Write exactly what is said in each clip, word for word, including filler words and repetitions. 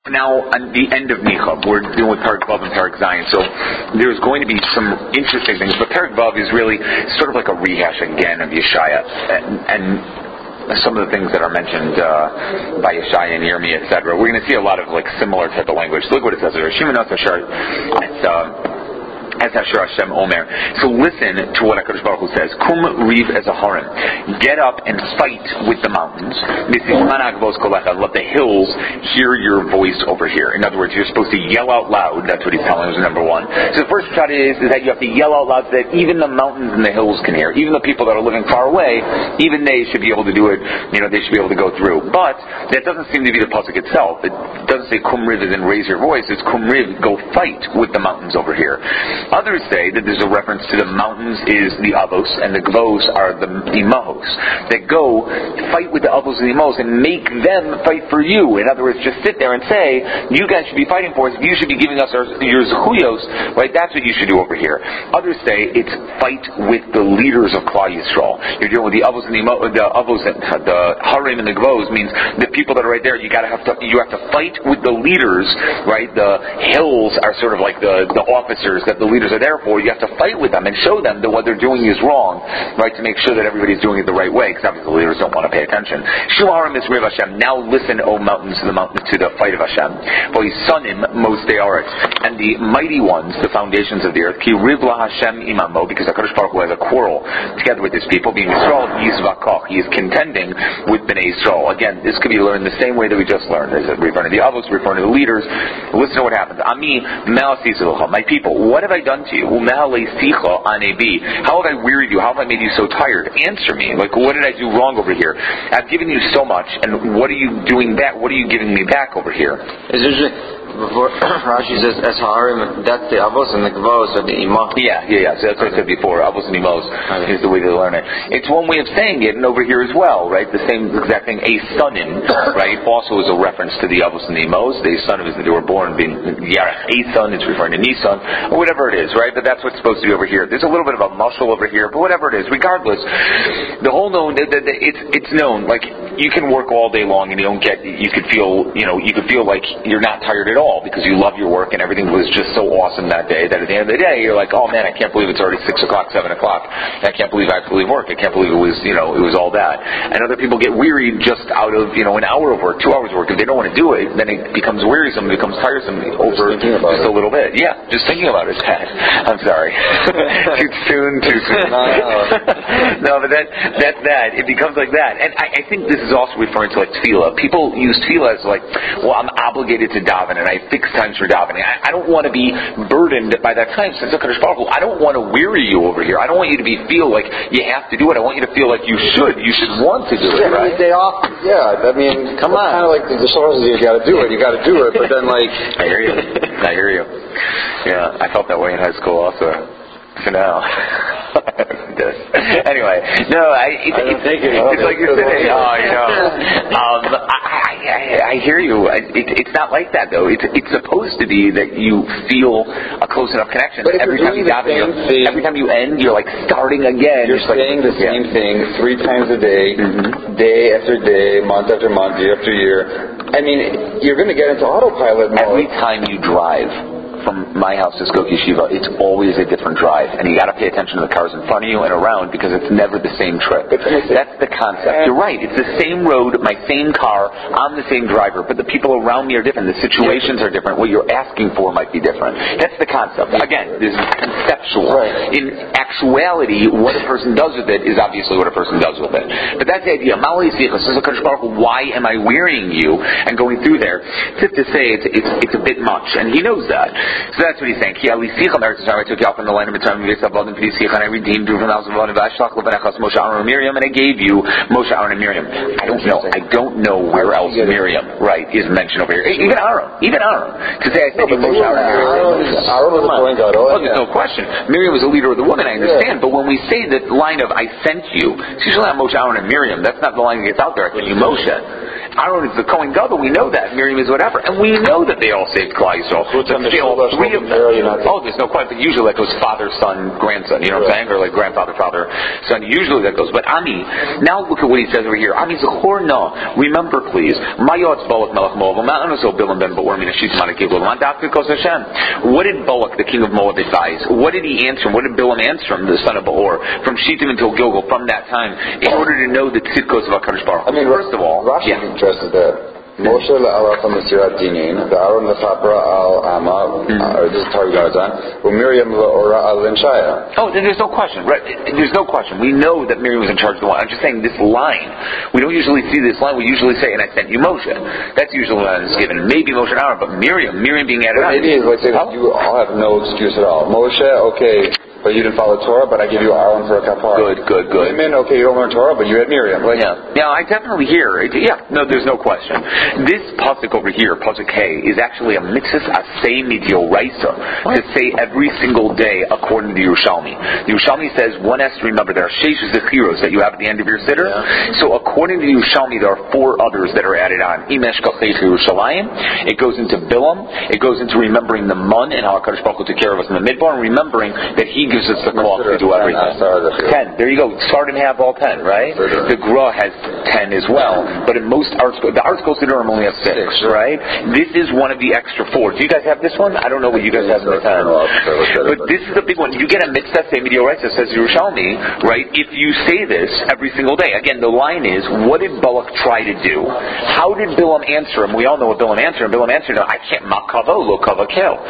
Now, on the end of Micha, we're dealing with Perek Vav and Perek Zayin, so there's going to be some interesting things. But Perek Vav is really sort of like a rehash again of Yeshaya, and, and some of the things that are mentioned uh, by Yeshaya and Yirmiyah, et cetera. We're going to see a lot of like similar type of language. Look what it says there. Shimon Asher, it's uh, as Asher Hashem Omer. So listen to what HaKadosh Baruch Hu says. Kum riv ez harim. Get up and fight with the mountains. Let the hills hear your voice over here. In other words, you're supposed to yell out loud. That's what he's telling us, number one. So the first shot is, is that you have to yell out loud so that even the mountains and the hills can hear. Even the people that are living far away, even they should be able to do it. You know, they should be able to go through. But that doesn't seem to be the pasuk itself. It doesn't say kum riv as in raise your voice. It's kum riv, go fight with the mountains over here. Others say that there's a reference to the mountains is the avos and the gvos are the imahos. That go fight with the avos and the imahos and make them fight for you. In other words, just sit there and say, you guys should be fighting for us. You should be giving us our, your zechuyos. Right? That's what you should do over here. Others say it's fight with the leaders of Klal Yisrael. You're dealing with the avos and the imahos, the avos, the harim and the gvos means the people that are right there. You got to have to you have to fight with the leaders. Right? The hills are sort of like the the officers that the leaders are there for. You have to fight with them and show them that what they're doing is wrong, right? To make sure that everybody's doing it the right way, because obviously the leaders don't want to pay attention. Shuharim is Riv Hashem. Now listen, O mountains, to the mountain to the fight of Hashem. For his sonim most they are it, and the mighty ones, the foundations of the earth. Ki Riv La Hashem imamo, because HaKadosh Baruch Hu has a quarrel together with his people. Being Yisrael Yisvakoch, he is contending with Bnei Yisrael. Again, this could be learned the same way that we just learned. Is it referring to the avos, referring to the leaders? Listen to what happens. Ami Me'asisilucha, my people, what have I done to you? How have I wearied you? How have I made you so tired? Answer me. Like, what did I do wrong over here? I've given you so much, and what are you doing back? What are you giving me back over here? Is there Before Rashi says as ha'arim, that's the avos and the gvos are the imah. Yeah, yeah, yeah. So that's what I said before. Avos and imos okay. is the way they learn it. It's one way of saying it, and over here as well, right? The same exact thing. A sonim, right? Also is a reference to the avos and the imos. The sonim is that they were born being yarach. A son is referring to Nisan, or whatever it is, right? But that's what's supposed to be over here. There's a little bit of a muscle over here, but whatever it is, regardless, the whole known, the, the, the, it's it's known. Like you can work all day long, and you don't get. You could feel, you know, you could feel like you're not tired at all, because you love your work and everything was just so awesome that day that at the end of the day you're like, oh man, I can't believe it's already six o'clock, seven o'clock. I can't believe I have to leave work. I can't believe it was, you know, it was all that. And other people get wearied just out of, you know, an hour of work, two hours of work. If they don't want to do it, then it becomes wearisome, it becomes tiresome over just, just a little bit. Yeah, just thinking about it is bad. I'm sorry. Too soon, too soon. No, no. no, but that, that's that. It becomes like that. And I, I think this is also referring to like tefillah. People use tefillah as like, well, I'm obligated to daven and I fix times for davening. I, I don't want to be burdened by that time. Since HaKadosh Baruch Hu, I don't want to weary you over here. I don't want you to be feel like you have to do it. I want you to feel like you should. You should want to do it. Yeah, right? Day off. Yeah, I mean, come on. Kind of like the sources. You got to do it. You got to do it. But then, like, I hear you. I hear you. Yeah, I felt that way in high school also. For now. Anyway, no, I, it, I don't it's, think it, it's like you're sitting. Oh, you know. Um, I, I, I hear you. It, it's not like that though. It's it's supposed to be that you feel a close enough connection. But if every you're time you doing daven, the same thing, every time you end, you're like starting again. You're it's saying like, the same yeah. thing three times a day, mm-hmm. day after day, month after month, year after year. I mean, you're going to get into autopilot mode. Every time you drive from my house to Skokie Yeshiva, it's always a different drive, and you got to pay attention to the cars in front of you and around because it's never the same trip. That's the concept. You're right. It's the same road, my same car, I'm the same driver, but the people around me are different. The situations are different. What you're asking for might be different. That's the concept. Again, this is conceptual. Right. In actuality, what a person does with it is obviously what a person does with it. But that's the idea. Why am I wearying you and going through there? Just to say it's, it's, it's a bit much, and he knows that. So that's what he's saying. I took you out from the land of Mitzrayim, and I redeemed you from the house of Moshe, Aaron, and Miriam, and I gave you Moshe, Aaron, and Miriam. I don't know. I don't know where else Miriam, right, is mentioned over here. Even Aaron. Even Aaron. To say I sent you Moshe, Aaron, and Miriam. Aaron was a point God. Oh, there's no question. Miriam was a leader of the woman, I understand. But when we say that line of I sent you, it's usually not Moshe, Aaron, and Miriam. That's not the line that gets out there. I sent you Moshe. Aaron is the Kohen Gadol. We know that. Miriam is whatever. And we know that they all saved Klal Yisrael. So to say all three of them. Oh, there's no question. But usually that goes father, son, grandson. You know what I'm saying? Or like grandfather, father, son. Usually that goes. But Ami, now look at what he says over here. Ami Zachor no. Remember, please. Mayotz Balak Melech Moab. Ma'anoso Bilam Ben Ba'or Min Hashit Manakigul. Mandafkikos Hashem. What did Balak, the king of Moab, advise? What did he answer him? What did Bilam answer him, the son of Ba'or, from Shittim until Gilgal, from that time, in order to know the tzidkos of HaKadosh Baruch Hu? I mean, first of all, Rashi yeah. addresses that. Moshe la'alaf ha'mesirat dinin, v'Aaron lefapra al ama, or this is Targum Garazan, u'Miriam la'ora al linshaya. Oh, then there's no question. Right? There's no question. We know that Miriam was in charge of the one. I'm just saying this line. We don't usually see this line. We usually say, and I sent you Moshe. That's usually when it's given. Maybe Moshe and Aaron, but Miriam, Miriam being added on. Maybe it's like saying, you all have no excuse at all. Moshe, okay, but you didn't follow Torah, but I give you Aaron for a kapara. Good, good, good. Women, okay, you don't learn Torah, but you had Miriam. Like, yeah, yeah, I definitely hear it. Yeah, no, there's no question. This pasuk over here, pasuk K, is actually a mitzvah asay midioraisa, to say every single day according to the Yerushalmi. The Yerushalmi says one has to remember there are sheish zechiros that you have at the end of your siddur. Yeah. So according to the Yerushalmi, there are four others that are added on. Imesh kafei Yerushalayim. It goes into Bilam. It goes into remembering the mun and how HaKadosh Baruch Hu took care of us in the midbar, and remembering that He gives us the cloth to do everything. Ten. There you go. Start and have all ten, right? The Gra has ten as well. But in most arts, the arts go to Durham only have six, six, right? This is one of the extra four. Do you guys have this one? I don't know what you guys have in the ten. But this is a big one. You get a mitzvah say midioraisa that says Yerushalmi, right? If you say this every single day. Again, the line is, what did Balak try to do? How did Bilam answer him? We all know what Bilam answered him. Bilam answered him, I can't makavo lo kava kel.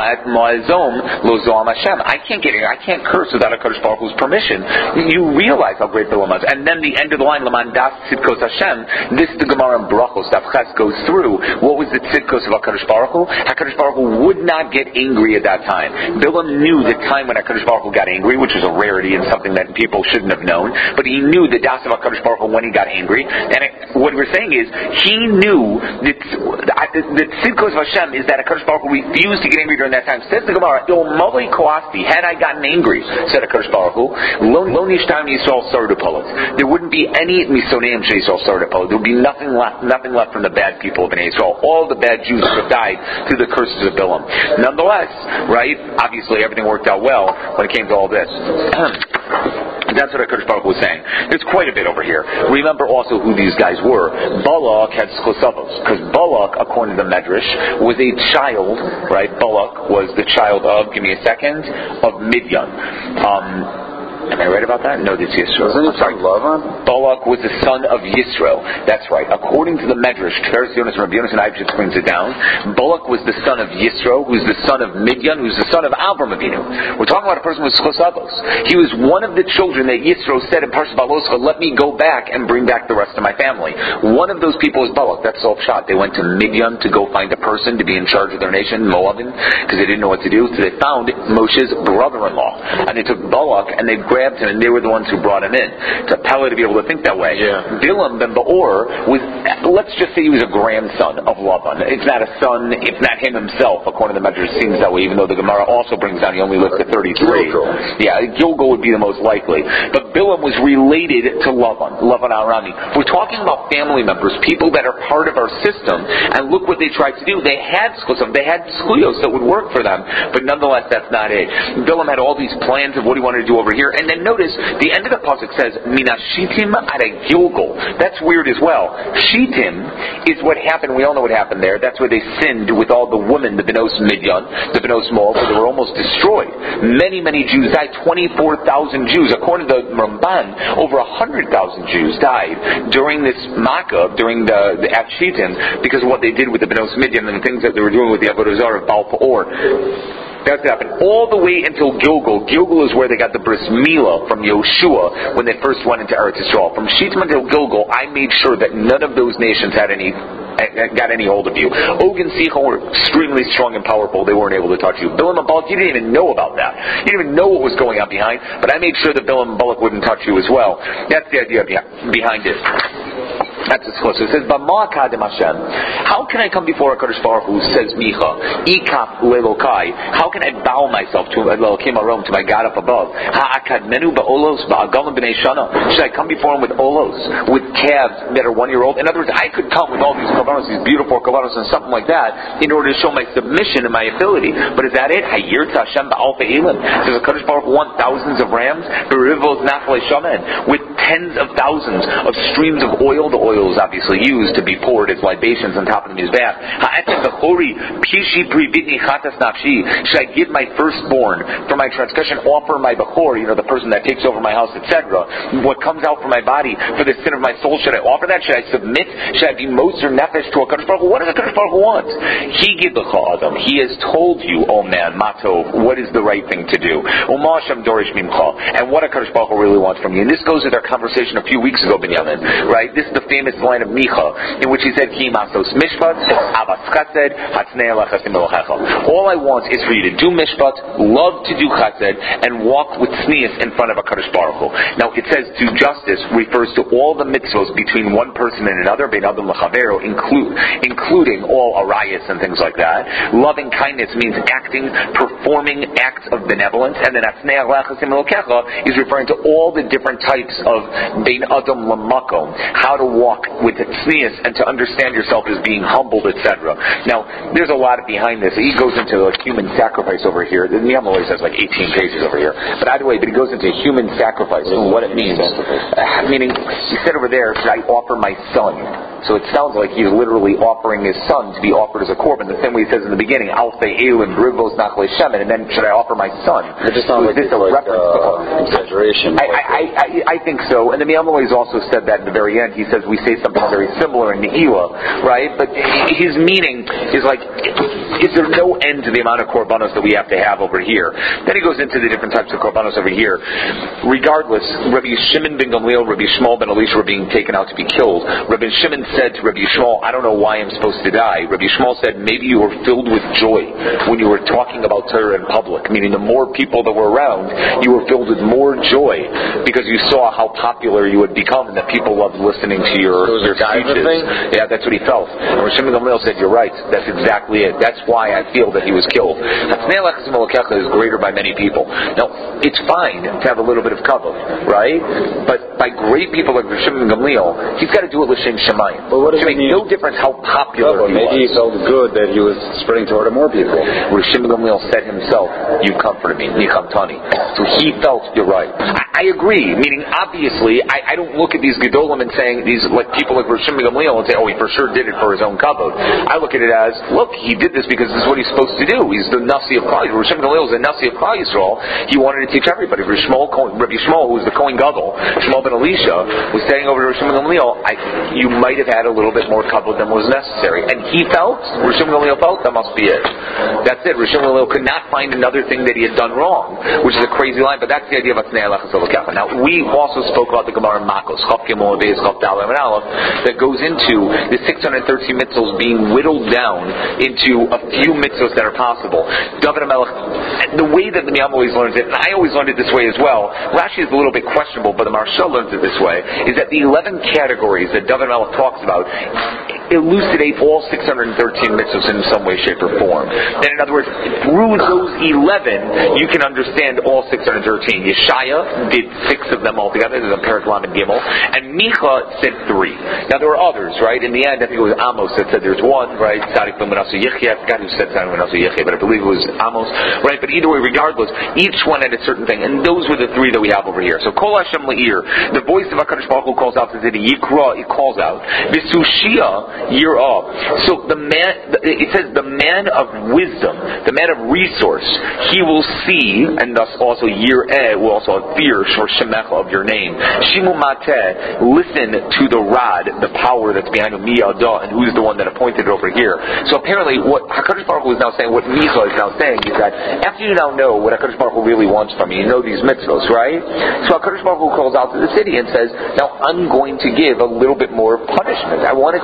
Ma'azom lo zoam Hashem. I can't get it. I can't curse without a Kadosh Baruch Hu's permission. You realize how great Bilam was. And then the end of the line, Laman das tzidkos Hashem, this the Gemara in Brachos, Tavches goes through, what was the tzidkos of HaKadosh Baruch Hu? HaKadosh Baruch Hu would not get angry at that time. Bilam knew the time when HaKadosh Baruch Hu got angry, which is a rarity and something that people shouldn't have known, but he knew the das of HaKadosh Baruch Hu when he got angry. And it, what we're saying is, he knew that the tzidkos of Hashem is that HaKadosh Baruch Hu refused to get angry during that time. Says the Gemara, Il Mali Koasti, had I gotten angry, said HaKadosh Baruch Hu, Lo nishtam Yisrael sardupolos. There wouldn't be any misoneim Yisrael sardupolos. There would be nothing left, nothing left from the bad people of Bnei Yisrael. All the bad Jews would have died through the curses of Bilam. Nonetheless, right? Obviously, everything worked out well when it came to all this. That's what HaKadosh Baruch Hu was saying. There's quite a bit over here. Remember also who these guys were. Balak had Skosavos, because Balak, according to the Medrash, was a child, right? Balak was the child of, give me a second, of Midian. Um, Am I right about that? No, that's Yisro. Wasn't he from Lavan? Balak was the son of Yisro. That's right. According to the Medrash, Tiferes Yonas and Rabbi Yonas and Ibshitz brings it down. Balak was the son of Yisro, who's the son of Midian, who's the son of Avram Avinu. We're talking about a person with Skosavos. He was one of the children that Yisro said in Parshas Baloscha, let me go back and bring back the rest of my family. One of those people was Balak. That's all shot. They went to Midian to go find a person to be in charge of their nation, Moabin, because they didn't know what to do. So they found Moshe's brother-in-law. And they took Balak and they grabbed him, and they were the ones who brought him in. To Pella to be able to think that way. Yeah. Bilam ben Ba'or was, let's just say he was a grandson of Lavan. It's not a son, it's not him himself, according to the Medrash, it seems that way, even though the Gemara also brings down, he only lives at thirty-three. Gilgal. Yeah, Gilgal would be the most likely. But Bilam was related to Lavan, Lavan Arami. We're talking about family members, people that are part of our system, and look what they tried to do. They had skosam, they had skuyos that would work for them, but nonetheless, that's not it. Bilam had all these plans of what he wanted to do over here, and then notice, the end of the pasuk says, Mina Shitim ada Gilgal. That's weird as well. Shitim is what happened, we all know what happened there. That's where they sinned with all the women, the Benos Midian, the Benos Moab, where they were almost destroyed. Many, many Jews died. twenty-four thousand Jews. According to the Ramban, over one hundred thousand Jews died during this Makkah, during the, the at Shitim, because of what they did with the Benos Midian and the things that they were doing with the Avodah Zarah of Baal Peor. That's what happened. All the way until Gilgal. Gilgal is where they got the bris milah from Yoshua when they first went into Eretz Yisrael. From Shittim until Gilgal, I made sure that none of those nations had any got any hold of you. Og and Sichon were extremely strong and powerful. They weren't able to touch you. Bilam and Balak, you didn't even know about that. You didn't even know what was going on behind, but I made sure that Bilam and Balak wouldn't touch you as well. That's the idea behind it. That's as close. It says, how can I come before a Kadosh Baruch Hu, says Micha, Ikaf lelokai, how can I bow myself to Elokim Arom, to my God up above? Ha'akadmenu ba'olos ba'agalim b'nei shana. Should I come before him with olos, with calves that are one year old? In other words, I could come with all these kavanos, these beautiful kavanos and something like that, in order to show my submission and my ability. But is that it? Hayirta Hashem ba'alfa elim. Does the Kadosh Baruch Hu want thousands of rams? Berivos nachle shaman, with tens of thousands of streams of oil. The oil is obviously used to be poured as libations on top of the mizbeach. Should I give my firstborn for my transgression, offer my bechor, you know, the person that takes over my house, et cetera. What comes out from my body for the sin of my soul, should I offer that? Should I submit? Should I be moser nefesh to a Kadosh Baruch Hu? What does a Kadosh Baruch Hu want? He give the Adam. He has told you, oh man, matov, what is the right thing to do? And what a Kadosh Baruch Hu really wants from you. And this goes with our conversation a few weeks ago, Binyamin, right? This is the famous line of Micha, in which he said, Ki masos mishpat, avas chesed, hatznei alecha simelochecha. All I want is for you to do mishpat, love to do chesed, and walk with tznius in front of a Kadosh Baruch Hu. Now it says do justice refers to all the mitzvos between one person and another, bein adam lechavero, include, including all arayas and things like that. Loving kindness means acting, performing acts of benevolence, and then hatznei alecha simelochecha is referring to all the different types of bein adam lamakom, how to walk with tznius and to understand yourself as being humbled, et cetera. Now, there's a lot behind this. He goes into like human sacrifice over here. The Niyam always has like eighteen pages over here. But either way, but he goes into human sacrifice and what it means. Uh, meaning, he said over there, should I offer my son? So it sounds like he's literally offering his son to be offered as a korban. The same way he says in the beginning, Alfe Elim, Brivos Nachle Shemen, and then should I offer my son? It just sounds like this it's a like reference uh, to exaggeration. I, I, I, I think so. And the Niyam always also said that at the very end. He says we say something very similar in Ne'ilah, right? But his meaning is like, is there no end to the amount of korbanos that we have to have over here? Then he goes into the different types of korbanos over here. Regardless, Rabbi Shimon ben Gamliel, Rabbi Shmuel ben Elisha were being taken out to be killed. Rabbi Shimon said to Rabbi Shmuel, I don't know why I'm supposed to die. Rabbi Shmuel said, maybe you were filled with joy when you were talking about Torah in public. Meaning the more people that were around, you were filled with more joy because you saw how popular you would become and that people loved listening to your, so your speeches. Yeah, that's what he felt. And Rabbi Shimon ben Gamliel said, you're right. That's exactly it. That's why I feel that he was killed. Hatznei alecha simelochecha is greater by many people. Now, it's fine to have a little bit of kavod, right? But by great people like Rabbi Shimon ben Gamliel, he's got to do it l'shem shamayim. Well, what does it make no difference how popular no, he maybe was. Maybe he felt good that he was spreading Torah to more people. Rabbi Shimon ben Gamliel said himself, you comforted me, nichamtani. So he felt, you're right. I, I agree, meaning obviously, I, I don't look at these gedolim and saying, these like people like Rabbi Shimon ben Gamliel and say, oh, he for sure did it for his own kavod. I look at it as, look, he did this because this is what he's supposed to do. He's the Nasi of Klal Yisrael. Rabbi Shimon ben Gamliel is the Nasi of Klal Yisrael. He wanted to teach everybody. Rabbi Shmuel, Rabbi Shmuel, who was the Kohen Gadol, Shmuel ben Elisha, was saying over to Rabbi Shimon ben Gamliel, I, you might have had a little bit more kavod than was necessary. And he felt, Rabbi Shimon ben Gamliel felt, that must be it. That's it. Rabbi Shimon ben Gamliel could not find another thing that he had done wrong, which is a crazy line, but that's the idea of hatznei alecha simelochecha. Now, we also spoke about the Gemara in Makos, Chaf Gimel Beis Chaf Daled and Aleph, that goes into the six hundred thirteen mitzvos being whittled down into a few mitzvos that are possible. David HaMelech, the way that the Niyam always learns it, and I always learned it this way as well, Rashi is a little bit questionable, but the Maharsha learns it this way, is that the eleven categories that David HaMelech talks about elucidate all six hundred thirteen mitzvahs in some way, shape, or form. And in other words, through those eleven, you can understand all six hundred thirteen. Yeshaya did six of them altogether. There's a Perek Lamed Gimel. And Micha said three. Now, there were others, right? In the end, I think it was Amos that said there's one, right? Tzadik ben Manasseh Yichya. I forgot who said Tzadik ben Manasseh Yichya, but I believe it was Amos, right? But either way, regardless, each one had a certain thing. And those were the three that we have over here. So, Kol Hashem Le'ir, the voice of HaKadosh Baruch Hu calls out to the Yikra, it calls out. Visushia, year of. So the man, it says the man of wisdom, the man of resource, he will see, and thus also year eh will also fear shor shemecha of your name. Shimu mateh, listen to the rod, the power that's behind him, miyada, and who's the one that appointed it over here. So apparently, what HaKadosh Baruch Hu is now saying, what Micha is now saying, is that after you now know what HaKadosh Baruch Hu really wants from you, you know these mitzvos, right? So HaKadosh Baruch Hu calls out to the city and says, now I'm going to give a little bit more punishment. I want to see if you're going to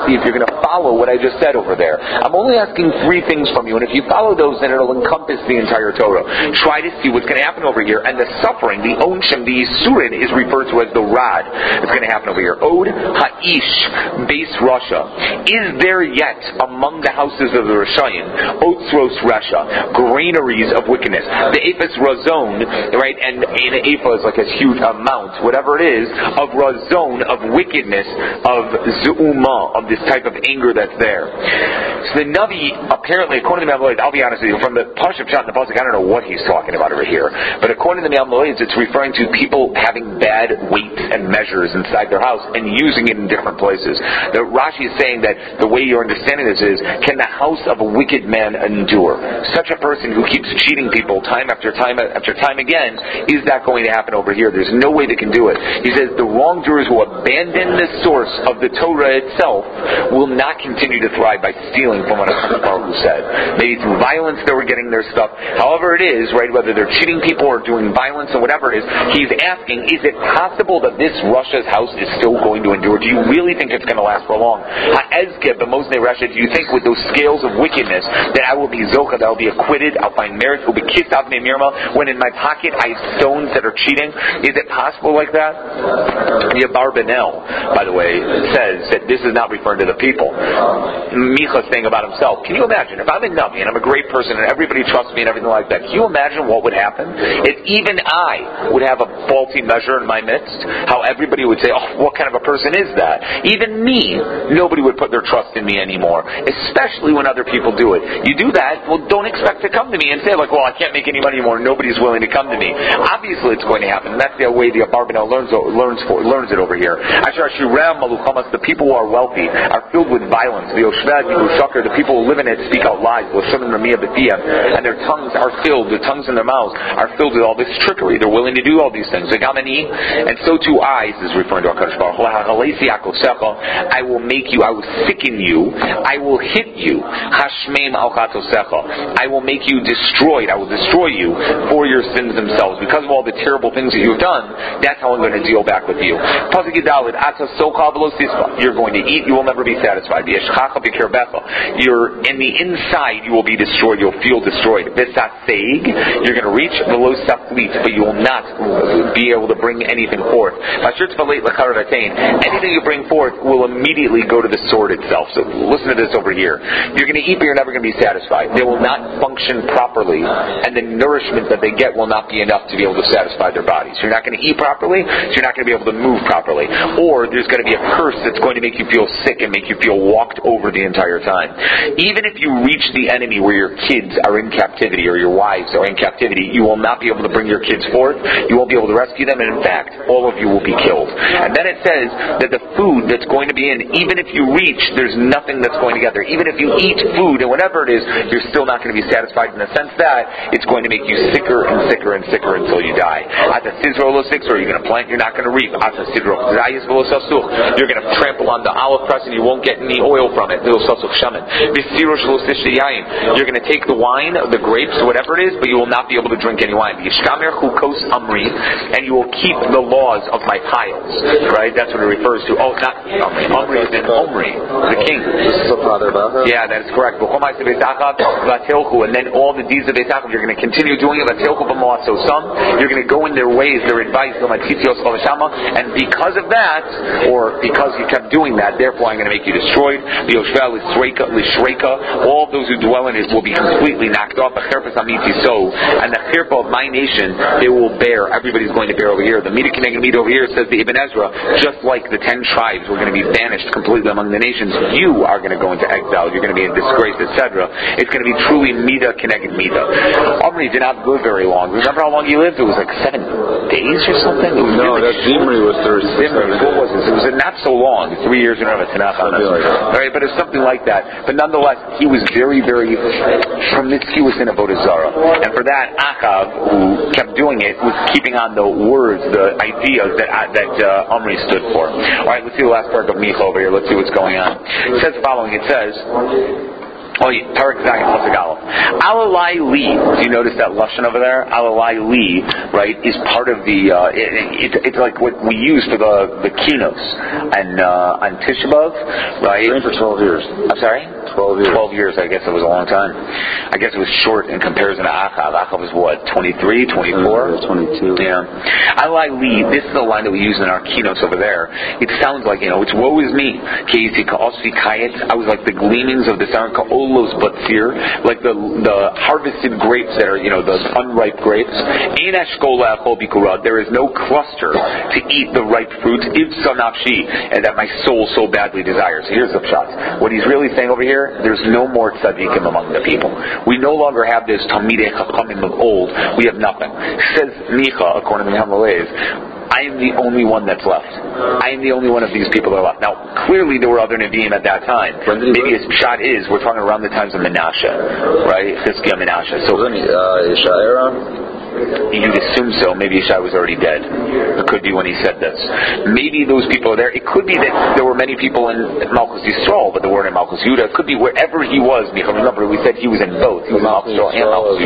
to follow what I just said over there. I'm only asking three things from you, and if you follow those, then it'll encompass the entire Torah. Try to see what's going to happen over here, and the suffering, the onshim, the yisurin, is referred to as the rod. It's going to happen over here. Od ha'ish, base Russia. Is there yet among the houses of the Rishayim, otzros Rasha, granaries of wickedness? The ephah razon, right, and an ephah is like a huge amount, whatever it is, of razon, of wickedness, of zu'uma, of this type of anger that's there. So the Navi, apparently, according to the Me'amoid, I'll be honest with you, from the Pashup Shot in the Pasuk, I don't know what he's talking about over here, but according to the Me'amoid, it's referring to people having bad weights and measures inside their house and using it in different places. The Rashi is saying that the way you're understanding this is, can the house of a wicked man endure? Such a person who keeps cheating people time after time after time again, is that going to happen over here? There's no way they can do it. He says the wrongdoers who abandon the source of the Torah itself will not continue to thrive by stealing from what HaKadosh Baruch Hu said. Maybe through violence they were getting their stuff. However it is, right, whether they're cheating people or doing violence or whatever it is, he's asking, is it possible that this Russia's house is still going to endure? Do you really think it's going to last for long? Ha'ezke, b'moznei Russia, do you think with those scales of wickedness that I will be zocha, that I'll be acquitted, I'll find merit, will be kissed out in mirma, when in my pocket I have stones that are cheating? Is it possible like that? The Abarbanel, by the way, says that this is not referring to the people. Micha's saying about himself, can you imagine, if I'm a Navi and I'm a great person and everybody trusts me and everything like that, can you imagine what would happen if even I would have a faulty measure in my midst? How everybody would say, oh, what kind of a person is that? Even me, nobody would put their trust in me anymore, especially when other people do it. You do that, well, don't expect to come to me and say, like, well, I can't make any money anymore, nobody's willing to come to me. Obviously it's going to happen, and that's the way the Abarbanel learns, learns, for, learns it over here. The people who are wealthy are filled with violence. The people who live in it speak out lies, and their tongues are filled, the tongues in their mouths are filled with all this trickery. They're willing to do all these things. And so too I, this is referring to HaKadosh Baruch Hu, I will make you, I will sicken you, I will hit you, I will make you destroyed, I will destroy you for your sins themselves. Because of all the terrible things that you've done, that's how I'm going to deal back with you. You're going to eat, you will never be satisfied. You're in the inside, you will be destroyed, you'll feel destroyed. You're going to reach below saflit, but you will not be able to bring anything forth. Anything you bring forth will immediately go to the sword itself. So listen to this over here. You're going to eat, but you're never going to be satisfied. They will not function properly, and the nourishment that they get will not be enough to be able to satisfy their bodies. You're not going to eat properly, so you're not going to be able to move properly. Or there's going to be a curse that's going to make you feel sick and make you feel walked over the entire time. Even if you reach the enemy where your kids are in captivity or your wives are in captivity, you will not be able to bring your kids forth. You won't be able to rescue them, and in fact, all of you will be killed. And then it says that the food that's going to be in, even if you reach, there's nothing that's going together. Even if you eat food and whatever it is, you're still not going to be satisfied in the sense that it's going to make you sicker and sicker and sicker until you die. Or you're going to plant, you're not going to reap. You're going to trample on the olive press and you won't get any oil from it. You're going to take the wine, the grapes, whatever it is, but you will not be able to drink any wine. And you will keep the laws of my piles. Right? That's what it refers to. Oh, not Omri. Omri is in Omri, the king. This is the father of Achav? Yeah, that is correct. And then all the deeds of Beit Achav, you're going to continue doing it. You're going to go in their ways, their advice, and because of that, or because you kept doing that, therefore I'm going to make you destroyed. All those who dwell in it will be completely knocked off. And the chirpa of my nation, they will bear. Everybody's going to bear over here. The Mida Keneged Mida over here says the Ibn Ezra, just like the ten tribes were going to be banished completely among the nations, you are going to go into exile. You're going to be in disgrace, et cetera. It's going to be truly Mida Keneged Mida. Omri did not live very long. Remember how long he lived? It was like seven days or something. It was no, really that Zimri was thirty-six. Zimri, what was it? It was not so long. Three years in a Tanakh on us. Right, but it's something like that. But nonetheless, he was very, very promiscuous in Avodah Zarah. And for that, Achav, who kept doing it, was keeping on the words, the ideas that that uh, Omri stood for. All right, let's see the last part of Micha over here. Let's see what's going on. It says the following. It says, Oh, yeah, Parak Zayin Pasuk Aleph. Alalai Li. Do you notice that lashon over there? Alalai Li, right, is part of the. Uh, it, it, it's like what we use for the the kinos and uh, on Tisha B'av, right? Trained for twelve years. I'm sorry. Twelve years. Twelve years. I guess it was a long time. I guess it was short in comparison to Achav. Achav was what, twenty-three, twenty-four? twenty-two. Yeah. Alalai Li. This is the line that we use in our keynotes over there. It sounds like, you know, it's woe is me. I was like the gleamings of the sun, ka'olos batzir, like the the harvested grapes that are, you know, the unripe grapes. Ein eshkola achol bikurad. There is no cluster to eat the ripe fruits. Ivsa nafshi, and that my soul so badly desires. Here's the pshat. What he's really saying over here, there's no more tzaddikim among the people. We no longer have this Talmidei Chachamim of old. We have nothing. Says Micha, according to the Hamalez, I am the only one that's left. I am the only one of these people that are left. Now, clearly there were other Nevi'im at that time. Maybe his shot is, we're talking around the times of Menashe, right? Chizkiah Menashe. So, Wasn't uh, Yeshaya? you'd assume so. Maybe Yeshai was already dead. It could be when he said this. Maybe those people are there. It could be that there were many people in Malchus Yisrael, but there weren't in Malchus Yehuda. It could be wherever he was. Remember, we said he was in both. He was in Malchus Yisrael and Malchus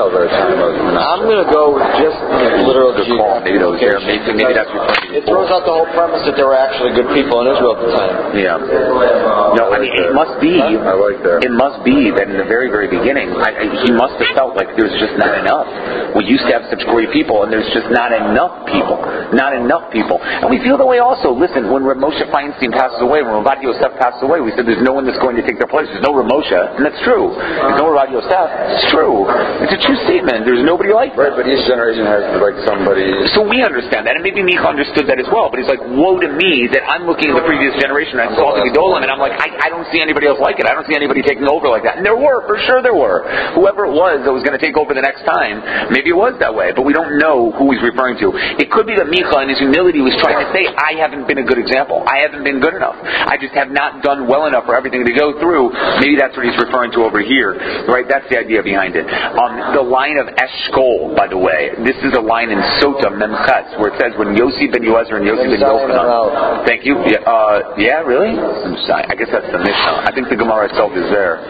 Yehuda. I'm going to go with just literal Good call. Maybe those there. Maybe, maybe that's referring to. It throws out the whole premise that there were actually good people in Israel at the time. Yeah. No, I mean, it must be. I like that. It must be that in the very, very beginning, I, I, he must have felt like there's just not enough. We used to have such great people, and there's just not enough people. Not enough people. And we feel the way also. Listen, when Rav Moshe Feinstein passes away, when Rav Yosef passes away, we said there's no one that's going to take their place. There's no Rav Moshe, and that's true. There's no Rav Yosef. It's true. It's a true statement. There's nobody like that. Right, but each generation has like somebody. So we understand that, and maybe Micha understood that as well. But he's like, woe to me that I'm looking at the previous generation. I saw the Gedolim, and I'm like, I, I don't see anybody else like it. I don't see anybody taking over like that. And there were, for sure, there were. Whoever it was that was going to take over the next time, maybe it was that way. But we don't know who he's referring to. It could be that Micha, in his humility, was trying to say, I haven't been a good example. I haven't been good enough. I just have not done well enough for everything to go through. Maybe that's what he's referring to over here. Right? That's the idea behind it. Um, the line of Eshkol, by the way, this is a line in Sota Memchetz where it says when Yossi ben Yoezer and Yossi ben Yochanan. Thank you. Yeah, uh, yeah, really? I'm sorry. I guess that's the Mishnah. I think the Gemara itself is there.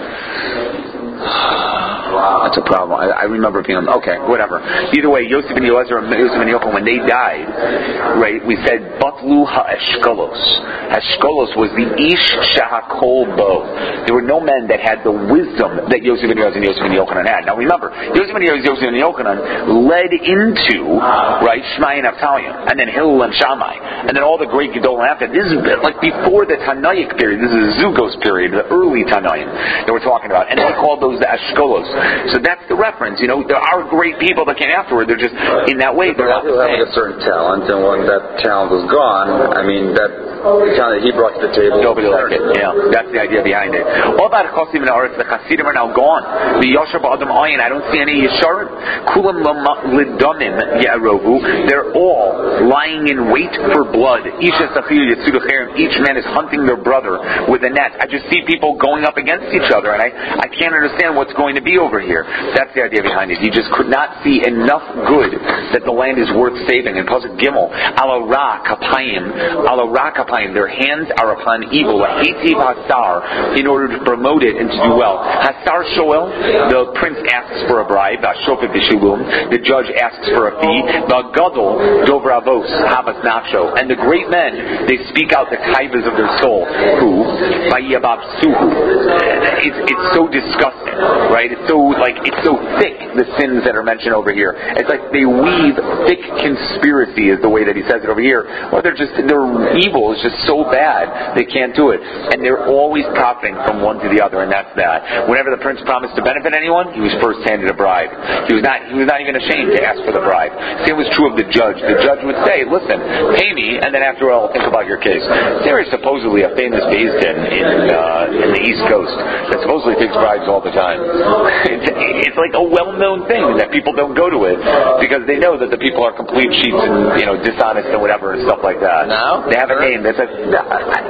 That's a problem. I, I remember being okay, whatever. Either way, Yosef ben Yoezer and Yosef ben Yochanan, when they died, right? We said Batlu ha'eshkolos. Eshkolos was the ish shahakol bo. There were no men that had the wisdom that Yosef ben Yoezer and Yosef ben Yochanan had. Now remember, Yosef ben Yoezer and Yosef ben Yochanan led into right Shmai and Avtalion, and then Hillel and Shammai, and then all the great Gedolim after. This is like before the Tanaic period. This is the Zugos period, the early Tanaim that we're talking about, and they called those the Eshkolos. So that's the reference. You know, there are great people that came afterward. They're just in that way. They're not the same. Having a certain talent, and when that talent was gone, I mean that the talent that he brought to the table. Nobody liked it. Yeah, that's the idea behind it. All about Chosim and Aretz, the Hasidim are now gone. The Yashar Ba'adam Ayin, I don't see any Yesharim. Kulam Lidamim Ya'rovu. They're all lying in wait for blood. Isha Sachir Yetsudu Cherem. Each man is hunting their brother with a net. I just see people going up against each other, and I, I can't understand what's going to be over here. That's the idea behind it. He just could not see enough good that the land is worth saving. And Pasuk Gimel, Ala Ra Kapayim, Ala Ra Kapayim, their hands are upon evil. Hativ Hasar, in order to promote it and to do well. Hasar Shoel, the prince asks for a bribe. Shofet B'Shilum, the judge asks for a fee. The Gadol Dovravos Havas Nafsho, and the great men, they speak out the taivas of their soul. Who? Vayiyabab Suhu. It's it's so disgusting, right? It's so like it's so thick, the sins that are mentioned over here. It's like they weave thick conspiracy, is the way that he says it over here. Or they're just their evil is just so bad they can't do it, and they're always profiting from one to the other, and that's that. Whenever the prince promised to benefit anyone, he was first handed a bribe. He was not he was not even ashamed to ask for the bribe. Same was true of the judge. The judge would say, "Listen, pay me, and then after all, I'll think about your case." There is supposedly a famous Beis Din in uh, in the East Coast that supposedly takes bribes all the time. It's, it's like a well-known thing that people don't go to it because they know that the people are complete cheats and, you know, dishonest and whatever and stuff like that. No? They have a name. That's a, a, a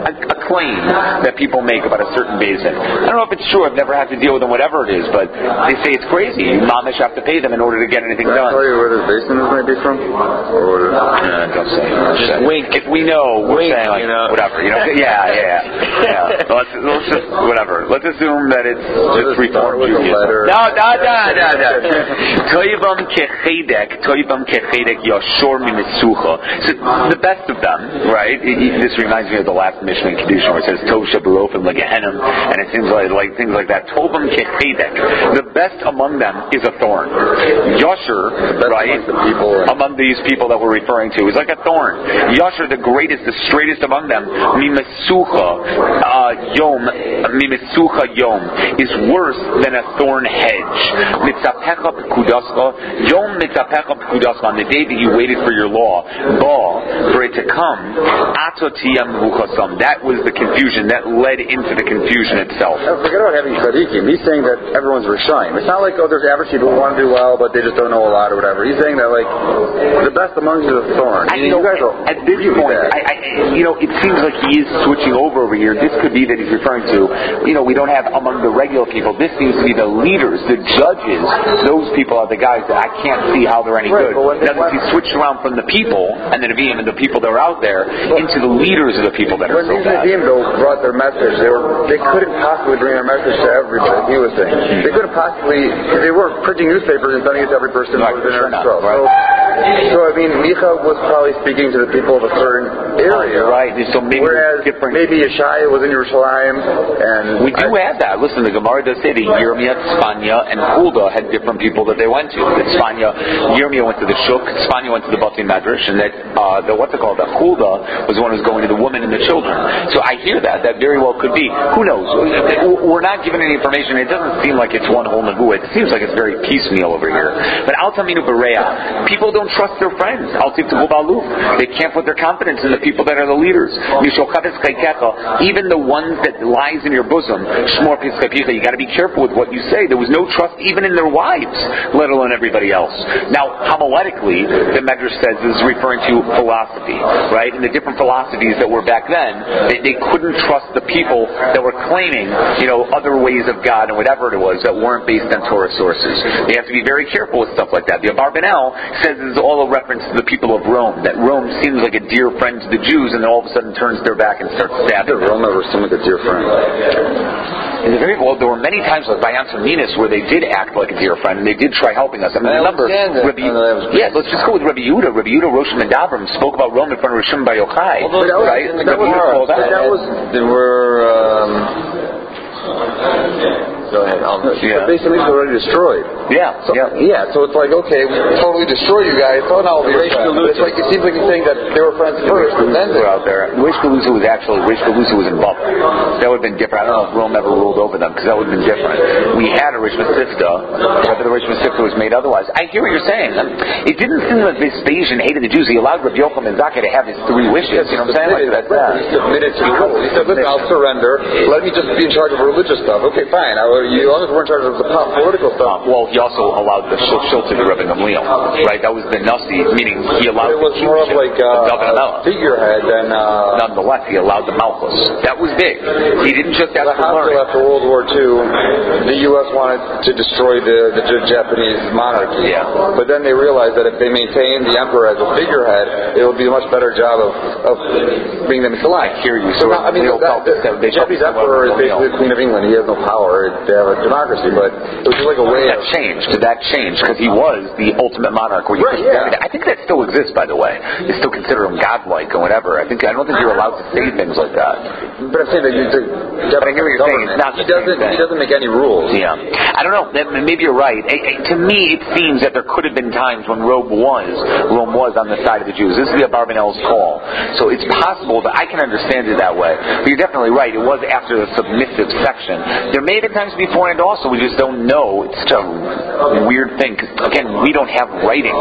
claim that people make about a certain basin. I don't know if it's true. I've never had to deal with them, whatever it is, but they say it's crazy. You mamish have to pay them in order to get anything Can done. I tell you where this basin might be from? Or what is Uh, don't say. Just say. wink. If we know, we're Wink, saying like you know. whatever. You know? Yeah, yeah, yeah. yeah. Let's, let's just whatever. Let's assume that it's just Reformed with a Judaism. letter. No, no, no, no, no. Toivam kechedek, toivam kechedek yoshor mimitzucha. So the best of them, right? It, it, this reminds me of the last Mishnah in Kedushin where it says Tov shabarov and legehenim, and it seems like like things like that. Tovam kechedek. The best among them is a thorn. Yosher, right? Among, the people and among these people that we're referring to is like a thorn. Yosher, the greatest, the straightest among them, mimitzucha uh, yom, mimitzucha yom, is worse than a thorn hedge. Mitzapecha pekudaska, yom mitzapecha pekudaska, on the day that you waited for your law, ba, for it to come, atotiyam vuchasam. That was the confusion that led into the confusion itself. Oh, forget about having tzaddikim. He's saying that everyone's Rishayim. It's not like, oh, there's average people who want to do well, but they just don't know a lot or whatever. He's saying that, like, the best among you is a thorn. I, You, you know, guys are at this really point, bad. I, I, you know, it seems like he is switching over over here. This could be that he's referring to, you know, we don't have among the regular people. This seems to be the leaders, the judges. Those people are the guys that I can't see how they're any Right, good. Now that he switched around from the people and the Nevi'im and the people that are out there into the leaders of the people that are When so these bad. Nevi'im, though, brought their message, they were they couldn't possibly bring their message to everybody, he was saying. They couldn't possibly, because they weren't printing newspapers and sending it to every person Right, who was in sure their not, throat. right. So, so, I mean, Micha was probably speaking to the people of a certain area. Right, so maybe Whereas different. maybe Yeshaya was in Yerushalayim, and We do I, have that. Listen, the Gemara does say that Yirmiyah, Tzfanya, and Hulda had different people that they went to. That Tzfanya, Yirmiyah went to the Shuk, Tzfanya went to the Bati Medrash, and that uh, the what's it called? The Hulda was the one who was going to the woman and the children. So I hear that. That very well could be. Who knows? We're not given any information. It doesn't seem like it's one whole Nebuah. It seems like it's very piecemeal over here. But Al Taminu Berea, people don't trust their friends. Al Tiftu Balu. They can't put their confidence in the people that are the leaders. Even the ones that lies in your bosom, Shmor Piskapicha, you got to be careful with what you say. There was no trust even in their wives, let alone everybody else. Now, homiletically, the Medrash says this is referring to philosophy, right? And the different philosophies that were back then, they, they couldn't trust the people that were claiming, you know, other ways of God and whatever it was that weren't based on Torah sources. They have to be very careful with stuff like that. The Abarbanel says this is all a reference to the people of Rome, that Rome seems like a dear friend to the Jews, and then all of a sudden turns their back and starts stabbing them. Rome ever seemed like a dear friend. In the very, well, there were many times like by Antoninus where they did act like a dear friend and they did try helping us. I mean, remember, Rabbi, yeah, let's just go with Rabbi Yehuda. Rabbi Yehuda, Rosh Medabrim, spoke about Rome in front of Rishon Bar Yochai. Although that was right? in the Rabbi Yehuda Gemara. called out. That was, There were. Um, Go ahead. I'll, Yeah. basically, it's already destroyed. Yeah, So, yeah. yeah, so it's like, okay, we totally destroyed you guys. Oh, now we'll be Reish friends. It's like, it seems like you're saying that they were friends first, and then Were out there. Rish Galusa was actually Rish Galusa was in Bubba. That would have been different. I don't know if Rome ever ruled over them because that would have been different. We had a Rish Masifta, whether the Rish Masifta was made otherwise. I hear what you're saying. It didn't seem like Vespasian hated the Jews. He allowed Rabbi Yochanan ben Zakkai to have his three wishes. You know what I'm saying? Like that's that. He submitted to the rule. He said, listen, I'll surrender. Let me just be in charge of religious stuff. Okay, fine. I, you, as long as we're in charge of the political stuff. Uh, well, he also allowed the Shul to be Rebbe Gamliel, right? That was the Nasi, meaning he allowed It was the more of like uh, uh, a figurehead than... Uh, Nonetheless, he allowed the Malchus. That was big. He didn't just ask the for Hansel learning. after World War Two, the U S wanted to destroy the, the Japanese monarchy. Yeah. But then they realized that if they maintained the emperor as a figurehead, it would be a much better job of, of bringing them into line. I hear you. So So now, I mean, real that, focus, the, they the Japanese focused on emperor is Rebbe basically the Queen of England. He has no power to have a democracy, but it was just like a way That of... changed. Did that change? Because he was the ultimate monarch. Where you Right, couldn't yeah. get it. I think that still exists, by the way. They still consider him godlike or whatever. I think I don't think you're allowed to say things like that. But I'm saying that you, the But I hear what you're saying. It's not he the same doesn't. thing. He doesn't make any rules. Yeah, I don't know. That, maybe you're right. I, I, to me, it seems that there could have been times when Rome was Rome was on the side of the Jews. This is the Abarbanel's call, so it's possible that I can understand it that way. But you're definitely right. It was after the submissive section. There may have been times before and also. We just don't know. It's such a weird thing. Cause, again, we don't have writings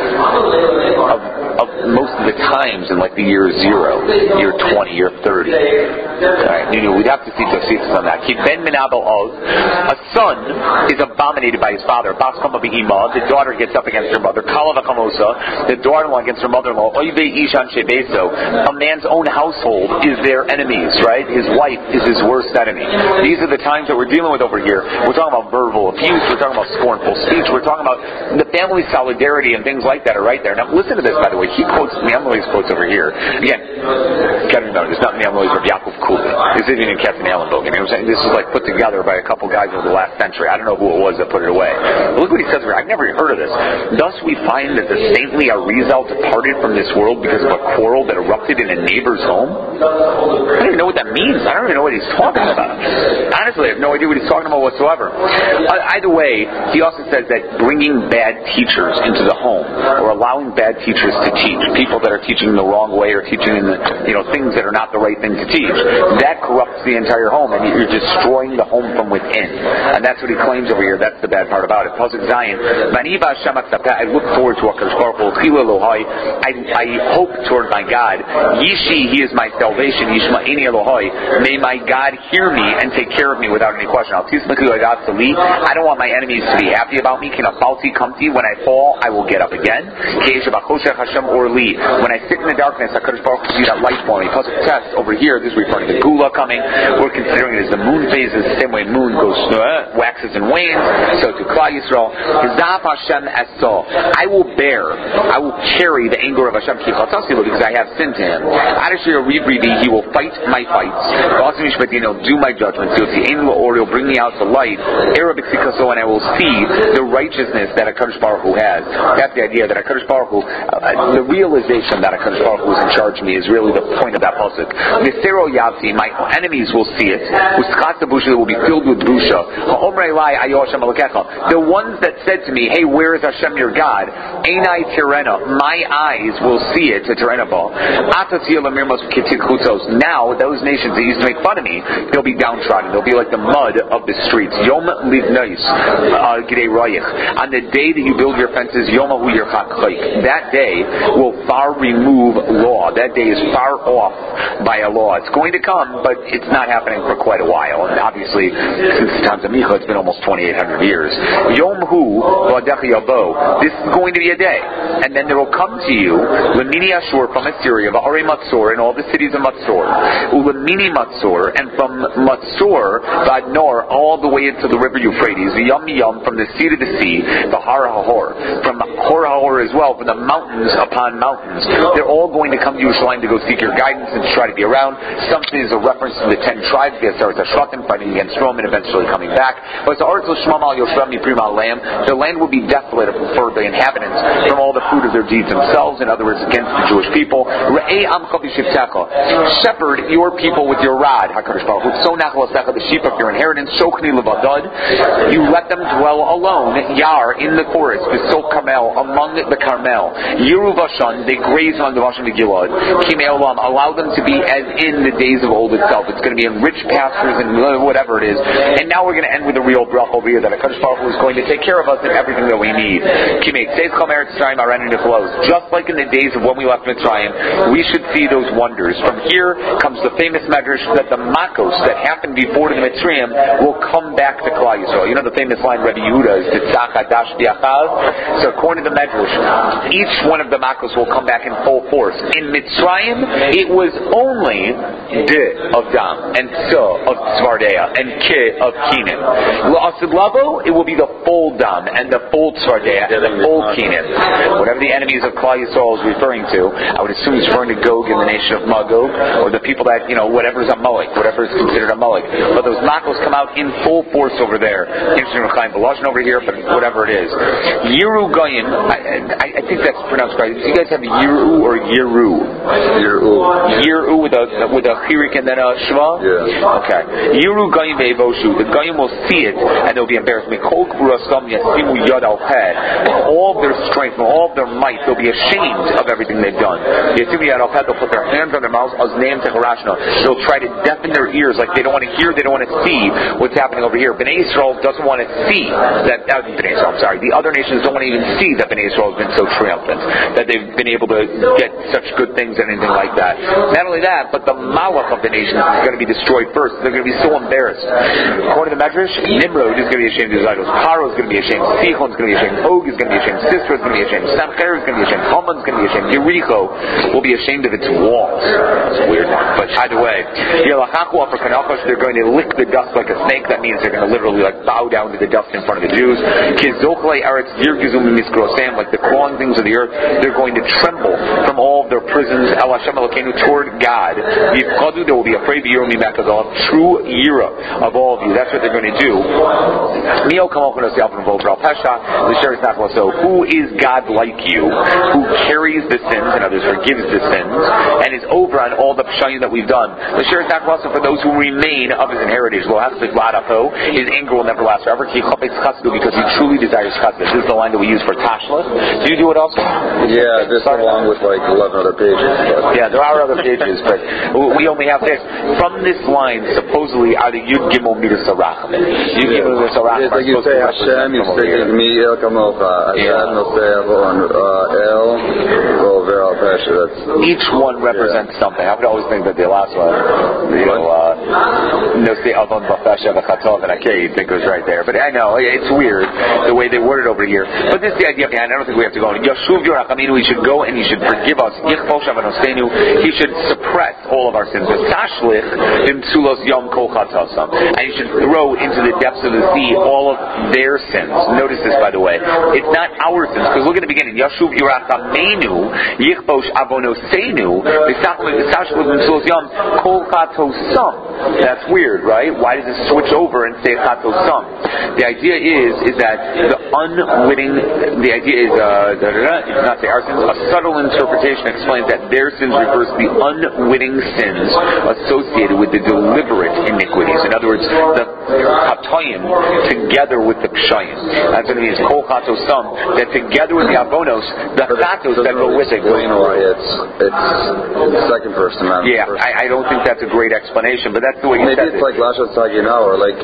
of, of most of the times in like the year zero, year twenty, year thirty. Right. You know, we'd have to see Josephus on that. Keep Ben Minabel Oz. A son is abominated by his father. father. Bas kama be'ima, the daughter gets up against her mother. Kala v'chamosa, the daughter-in-law against her mother-in-law. Oive ishan shebeso, a man's own household is their enemies, right? His wife is his worst enemy. These are the times that we're dealing with over here. We're talking about verbal abuse, we're talking about scornful speech, we're talking about the family solidarity and things like that are right there. Now listen to this, by the way. He quotes, the Amalek's quotes over here. Again, gotta remember, it's not the Amalek's of Yaakov Kuli. This isn't even Captain Ellenbogen. You know what I'm saying? This is like put together by a couple guys over the last century. I don't know who it was that put it away. But look what he says over here. I've never heard of this. Thus we find that the saintly Arizal departed from this world because of a quarrel that erupted in a neighbor's home. I don't even know what that means. I don't even know what he's talking about. Honestly, I have no idea what he's talking about whatsoever. Uh, either way, he also says that bringing bad teachers into the home, or allowing bad teachers to teach, people that are teaching the wrong way or teaching in the, you know, things that are not the right thing to teach, that corrupts the entire home, and you're destroying the home from within. And that's what he claims over here. That's the bad part about it. Pasuk Zion, I look forward to HaKadosh Baruch Hu. I I hope toward my God. Yishi, He is my salvation. Yishma'ini Elohai. May my God hear me and take care of me without any question. I don't want my enemies to be happy about me. When I fall, I will get up again. When I sit in the darkness, HaKadosh Baruch Hu will be that light for me. Pasuk test over here. This is referring to the Gula coming. We're considering it as the moon phases, the same way moon goes uh, waxes and wanes. So to Klal Yisrael, Hashem Esau, I will bear, I will carry the anger of Hashem because I have sinned to him. He will fight my fights. He'll do my judgments. He'll bring me out to light. And I will see the righteousness that HaKadosh Baruch Hu has. That's the idea that HaKadosh Baruch Hu, uh, the realization that HaKadosh Baruch Hu is in charge of me is really the point of that pasuk. My enemies will see it. They will be filled with busha. The ones that said to me, hey, where is Hashem your God? Einai tirena. My eyes will see it. Now, those nations that used to make fun of me, they'll be downtrodden. They'll be like the mud of the streets. Yom livnais gidei rayich. On the day that you build your fences, Yomahu yirchak chayk. That day will far remove law. That day is far off by a law. It's going to come, but it's not happening for quite a while. And obviously, since the times of Micha, it's been almost twenty-eight hundred years. Yom Hu V'Adechi Yabo. This is going to be a day, and then there will come to you Lemini Ashur from Assyria, V'Arei Matsor, and all the cities of Matsor, Ulemini Matsor, and from Matsor V'Adnor all the way into the river Euphrates, V'Yam Yam from the sea to the sea, V'Har HaHor from Hor HaHor as well, from the mountains upon mountains. They're all going to come to Yerushalayim to go seek your guidance and to try to be around. Something is a reference to the ten tribes, the Aseret HaShvatim, fighting against Rome and eventually coming back. But the land will be desolate for the inhabitants from all the fruit of their deeds themselves, in other words, against the Jewish people. Shepherd your people with your rod, HaKadosh Baruch Hu. The sheep of your inheritance. You let them dwell alone, Yar, in the forest, Besol Carmel, among the Carmel. Yeru Bashan, they graze on the Bashan of Gilad. Kimei Olam, allow them to be as in the days of old itself. It's going to be in rich pastures and whatever it is. And now we're going to end with a real brach over here that HaKadosh Baruch Hu is going to take care of us in everything that we need. Just like in the days of when we left Mitzrayim, we should see those wonders. From here comes the famous medrash that the Makos that happened before the Mitzrayim will come back to Klal Yisrael. You know the famous line Rabbi Yehuda is Titzach Hadash Biachaz. So according to the medrash, each one of the Makos will come back in full force. In Mitzrayim, it was only De of Dam and So of Tzvardea and Ke of Kenan. L'Asid Lavo, it will be the full Dam and the full Tzvardea and the full Kenan. Whatever the enemies of Klal Yisrael is referring to, I would assume it's referring to Gog in the nation of Magog, or the people that, you know, whatever is a Molech, whatever is considered a Molech. But those Makos come out in full force over there. Interesting Chaim Volozhin over here, but whatever it is. Yeru Goyim, I, I, I think that's pronounced right. Do you guys have Yeru or Yeru? Yeru. Yeru with a with a chirik and then a shva? Yeah. Okay. Yeru Goyim ve'evoshu. The Goyim will see it and they'll be embarrassed. Mikol kurasam yasimu yad al peh. All of their strength, all of their might, they'll be ashamed of everything they've done. Yasimu yad al peh. They'll put their hands on their mouths. Azneim techarashna. They'll try to deafen their ears, like they don't want to hear, they don't want to see what's happening over here. Bnei Yisrael doesn't want to see that. Uh, Bnei Yisrael, I'm sorry. The other nations don't want to even see that Bnei Yisrael has been so triumphant, that they've been able to get such good things and anything like that. Not only that, but the Malach of the nations is going to be destroyed first. They're going to be so embarrassed. According to the Medrash, Nimrod is going to be ashamed of his idols. Paro is going to be ashamed. Sichon's going to be ashamed. Og is going to be ashamed. Sisera is going to be ashamed. Sancher is going to be ashamed. Haman's going to be ashamed. Yericho will be ashamed of its walls. It's a weird one. But either way, they're going to lick the dust like a snake. That means they're going to literally like bow down to the dust in front of the Jews. Like the clawing things of the earth, they're going to tremble from all of their prisons. El Hashem Elokeinu, toward God. Yifchadu, they will be afraid. True yira of all of you. That's what they're going to do. Who is God like you, who carries the sins, in others forgives the sins, and is over on all the pshayim that we've done? For those who remain of his inheritance, his anger will never last forever because he truly desires chesed. This is the line that we use for Tashlis. Do you do it also? Yeah, this along with like eleven other pages. But. Yeah, there are other pages, but we only have this. From this line, supposedly, are the Yud Gimel Midas Harachamim. Yud Gimel Midas Harachamim. Like you say Hashem, you say Mi El Kamocha. Hashem no say El Over Al Pesha. Each one represents something. I would always think that the last one, you know, no say Avon Bafesha V'Chatov and Akei, you'd think it was right there. But I know it's weird the way they word it over here. But this is the idea behind it. I don't think we have to go. Yashuv Yorachaminu, he should go and he should forgive us. Yichpol Shavanoseinu, he should suppress all of our sins. Tashlich imtzulos yom kol chatasam, and you should throw into the depths of the sea all of their sins. Notice this, by the way. It's not our sins, because look at the beginning. Yashuv Yorachaminu, Yichpol Shavanoseinu, Tashlich imtzulos yom kol chatasam. That's weird, right? Why does it switch over and say chatasam? The idea is is that the unwitting. The idea is uh, da, da, da, it's not say our sins. A subtle interpretation explains that their sins refers to the unwitting sins associated with the deliberate iniquities. In other words, the chatoim together with the pshayim. That's what it means. Kol chatosam. That together with the abonos, the chatos that go with it. You know why it's it's the second person. Not yeah, the I, I don't think that's a great explanation, but that's the way you Maybe said it's it. like Lashat Sagina, or like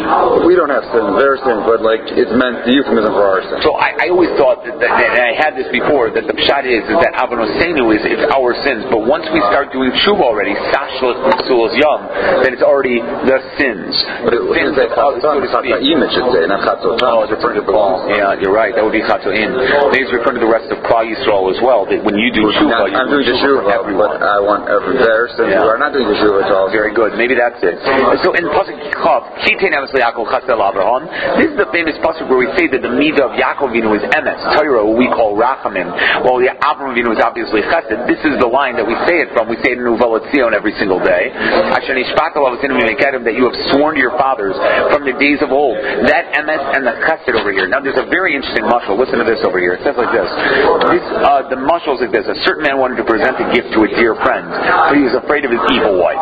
we don't have sins, their sins, but like it's meant the euphemism for our sins. So I, I always thought that, that, and I had this before, that the pshat is, is that Avonosenu is it's our sins. But once we start doing tshuva already, Sashlet Mitzulos Yom, then it's already the sins. But the it sins would say Chatoim, it should say, not Chatoim. Oh, it's referring to Paul. Yeah, you're right. That would be Chatoim. Maybe it's referring to the rest of Klal Yisrael as well. That when you do tshuva, you I'm do doing the tshuva, tshuva, but I want every their sins who are not doing the tshuva at all. Very good. Maybe that's it. So in Pasuk Chav, Kitein Emes LeYaakov Chasdei Avraham. This is the famous pasuk where we say that the midah of Yaakov Avinu is Emes, Torah, what we call Rachamim. While the Avraham Avinu is obviously Chesed. This is the line that we say it from. We say it in Uval Etzion every single day. Asher Nishbata L'Avotinu Mimekedem, that you have sworn to your fathers from the days of old. That Emes and the Chesed over here. Now there's a very interesting mashal. Listen to this over here. It says like this. this uh, the mashal is like this. A certain man wanted to present a gift to a dear friend, but he was afraid of his evil wife.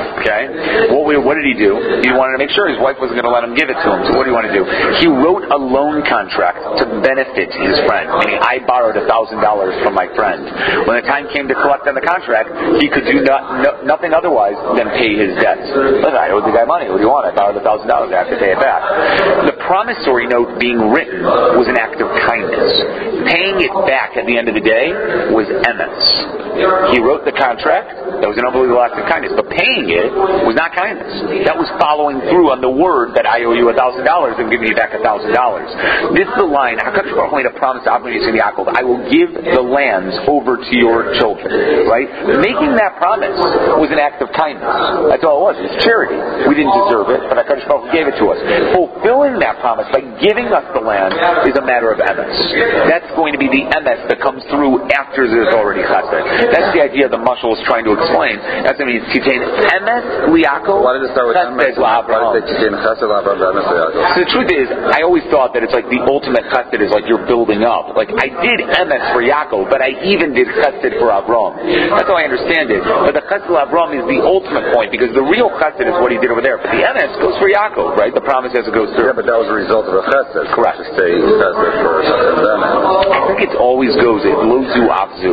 Okay? What, what did he do? He wanted to make sure his wife wasn't going to let him give it to him. So what do you want to do? He wrote a loan contract to benefit his friend. Meaning, I borrowed a thousand dollars from my friend. When the time came to collect on the contract, he could do not, no, nothing otherwise than pay his debts. Listen, I owed the guy money. What do you want? I borrowed a thousand dollars. I have to pay it back. The promissory note being written was an act of kindness. Paying it back at the end of the day was emes. He wrote the contract. That was an unbelievable act of kindness. But paying it was not kindness. That was following through on the word that I owe you a thousand dollars and giving you back a thousand dollars. This is the line. HaKadosh Baruch Hu made a promise to Abraham, Yitzchak, and Yaakov. I will give the lands over to your children. Right? Making that promise was an act of kindness. That's all it was. It's charity. We didn't deserve it, but HaKadosh Baruch Hu gave it to us. Fulfilling that promise by giving us the land is a matter of emes. That's going to be the emes that comes through after there's already chesed. That's the idea the mashal is trying to explain. That's what it means. Titain emes li'Yaakov. Why did it start with emes? Why did it say titain chesed l'Avraham emes li'Yaakov? So the truth is, I always thought that it's like the ultimate chesed is like you're building up. Like I did emes for Yaakov, but I even did chesed for Avraham. That's how I understand it. But the chesed l'Avraham is the ultimate point because the real chesed is what he did over there. But the emes goes for Yaakov, right? The promise as it goes through. Yeah, but that was a result of a chesed. Correct. To say chesed first and then emes. I think it always goes it lozu afzu.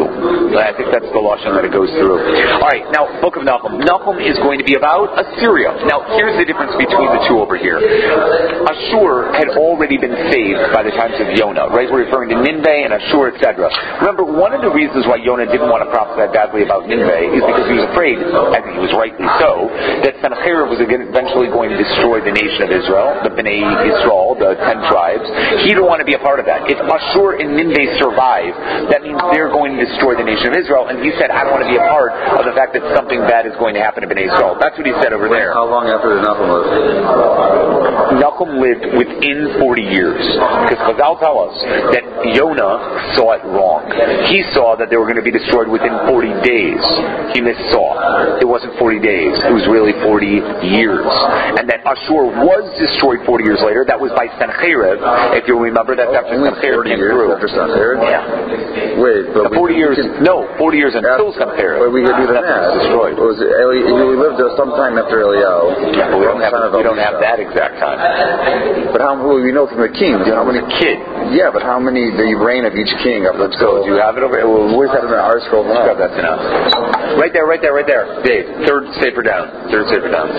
I think that's the lashon that it goes through. All right, now Book of Nahum. Nahum is going to be about Assyria. Now, here's the difference between the two over here. Ashur had already been saved by the times of Yonah, right? We're referring to Nineveh and Ashur, et cetera. Remember, one of the reasons why Yonah didn't want to prophesy badly about Nineveh is because he was afraid, I think he was rightly so, that Sennacherib was eventually going to destroy the nation of Israel, the Bnei Yisrael, the ten tribes. He didn't want to be a part of that. If Ashur and Nineveh survive, that means they're going to destroy the nation of Israel. And he said, I don't want to be a part of the fact that something bad is going to happen to Bnei Israel. That's what he said over there. How long after the Nahum lived? Nahum lived within forty years. Because Chazal tell us that Yonah saw it wrong. He saw that they were going to be destroyed within forty days. He missaw. It wasn't forty days. It was really forty years. And that Ashur was destroyed forty years later. That was by Sennacherib. If you remember, that's after Only Sennacherib forty came years through. after Sennacherib? Yeah. Wait, but The forty we, years, we can, no, forty years until Sennacherib. But we could do the That's when it was math. destroyed. Was it Eli, we lived there sometime after Eliyahu. Yeah, but we don't have, Son of we don't have Elisha. that exact time. But how well, we know from the kings, how many Kid. Yeah, but how many the reign of each king up until? Do you have it over? Well, where's that? in our scroll? Let's grab that now. Right there, right there, right there. Dave, third safer down. Third safer down.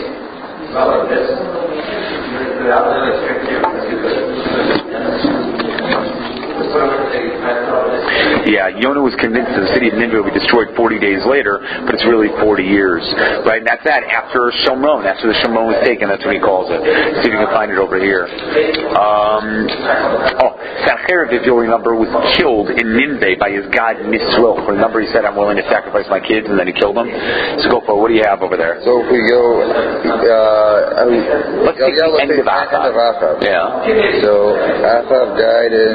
Yeah, Yonah was convinced that the city of Nineveh would be destroyed forty days later, but it's really forty years. Right? And that's that after Shomron. After the Shomron was taken, that's what he calls it. See if you can find it over here. Um, oh, Sennacherib, if you'll remember, was killed in Nineveh by his god Nisroch. Remember he said, I'm willing to sacrifice my kids, and then he killed them? So go for it. What do you have over there? So if we go, uh, let's take yeah, the let's end of Achav. End of Achav. Yeah. So Achav died in.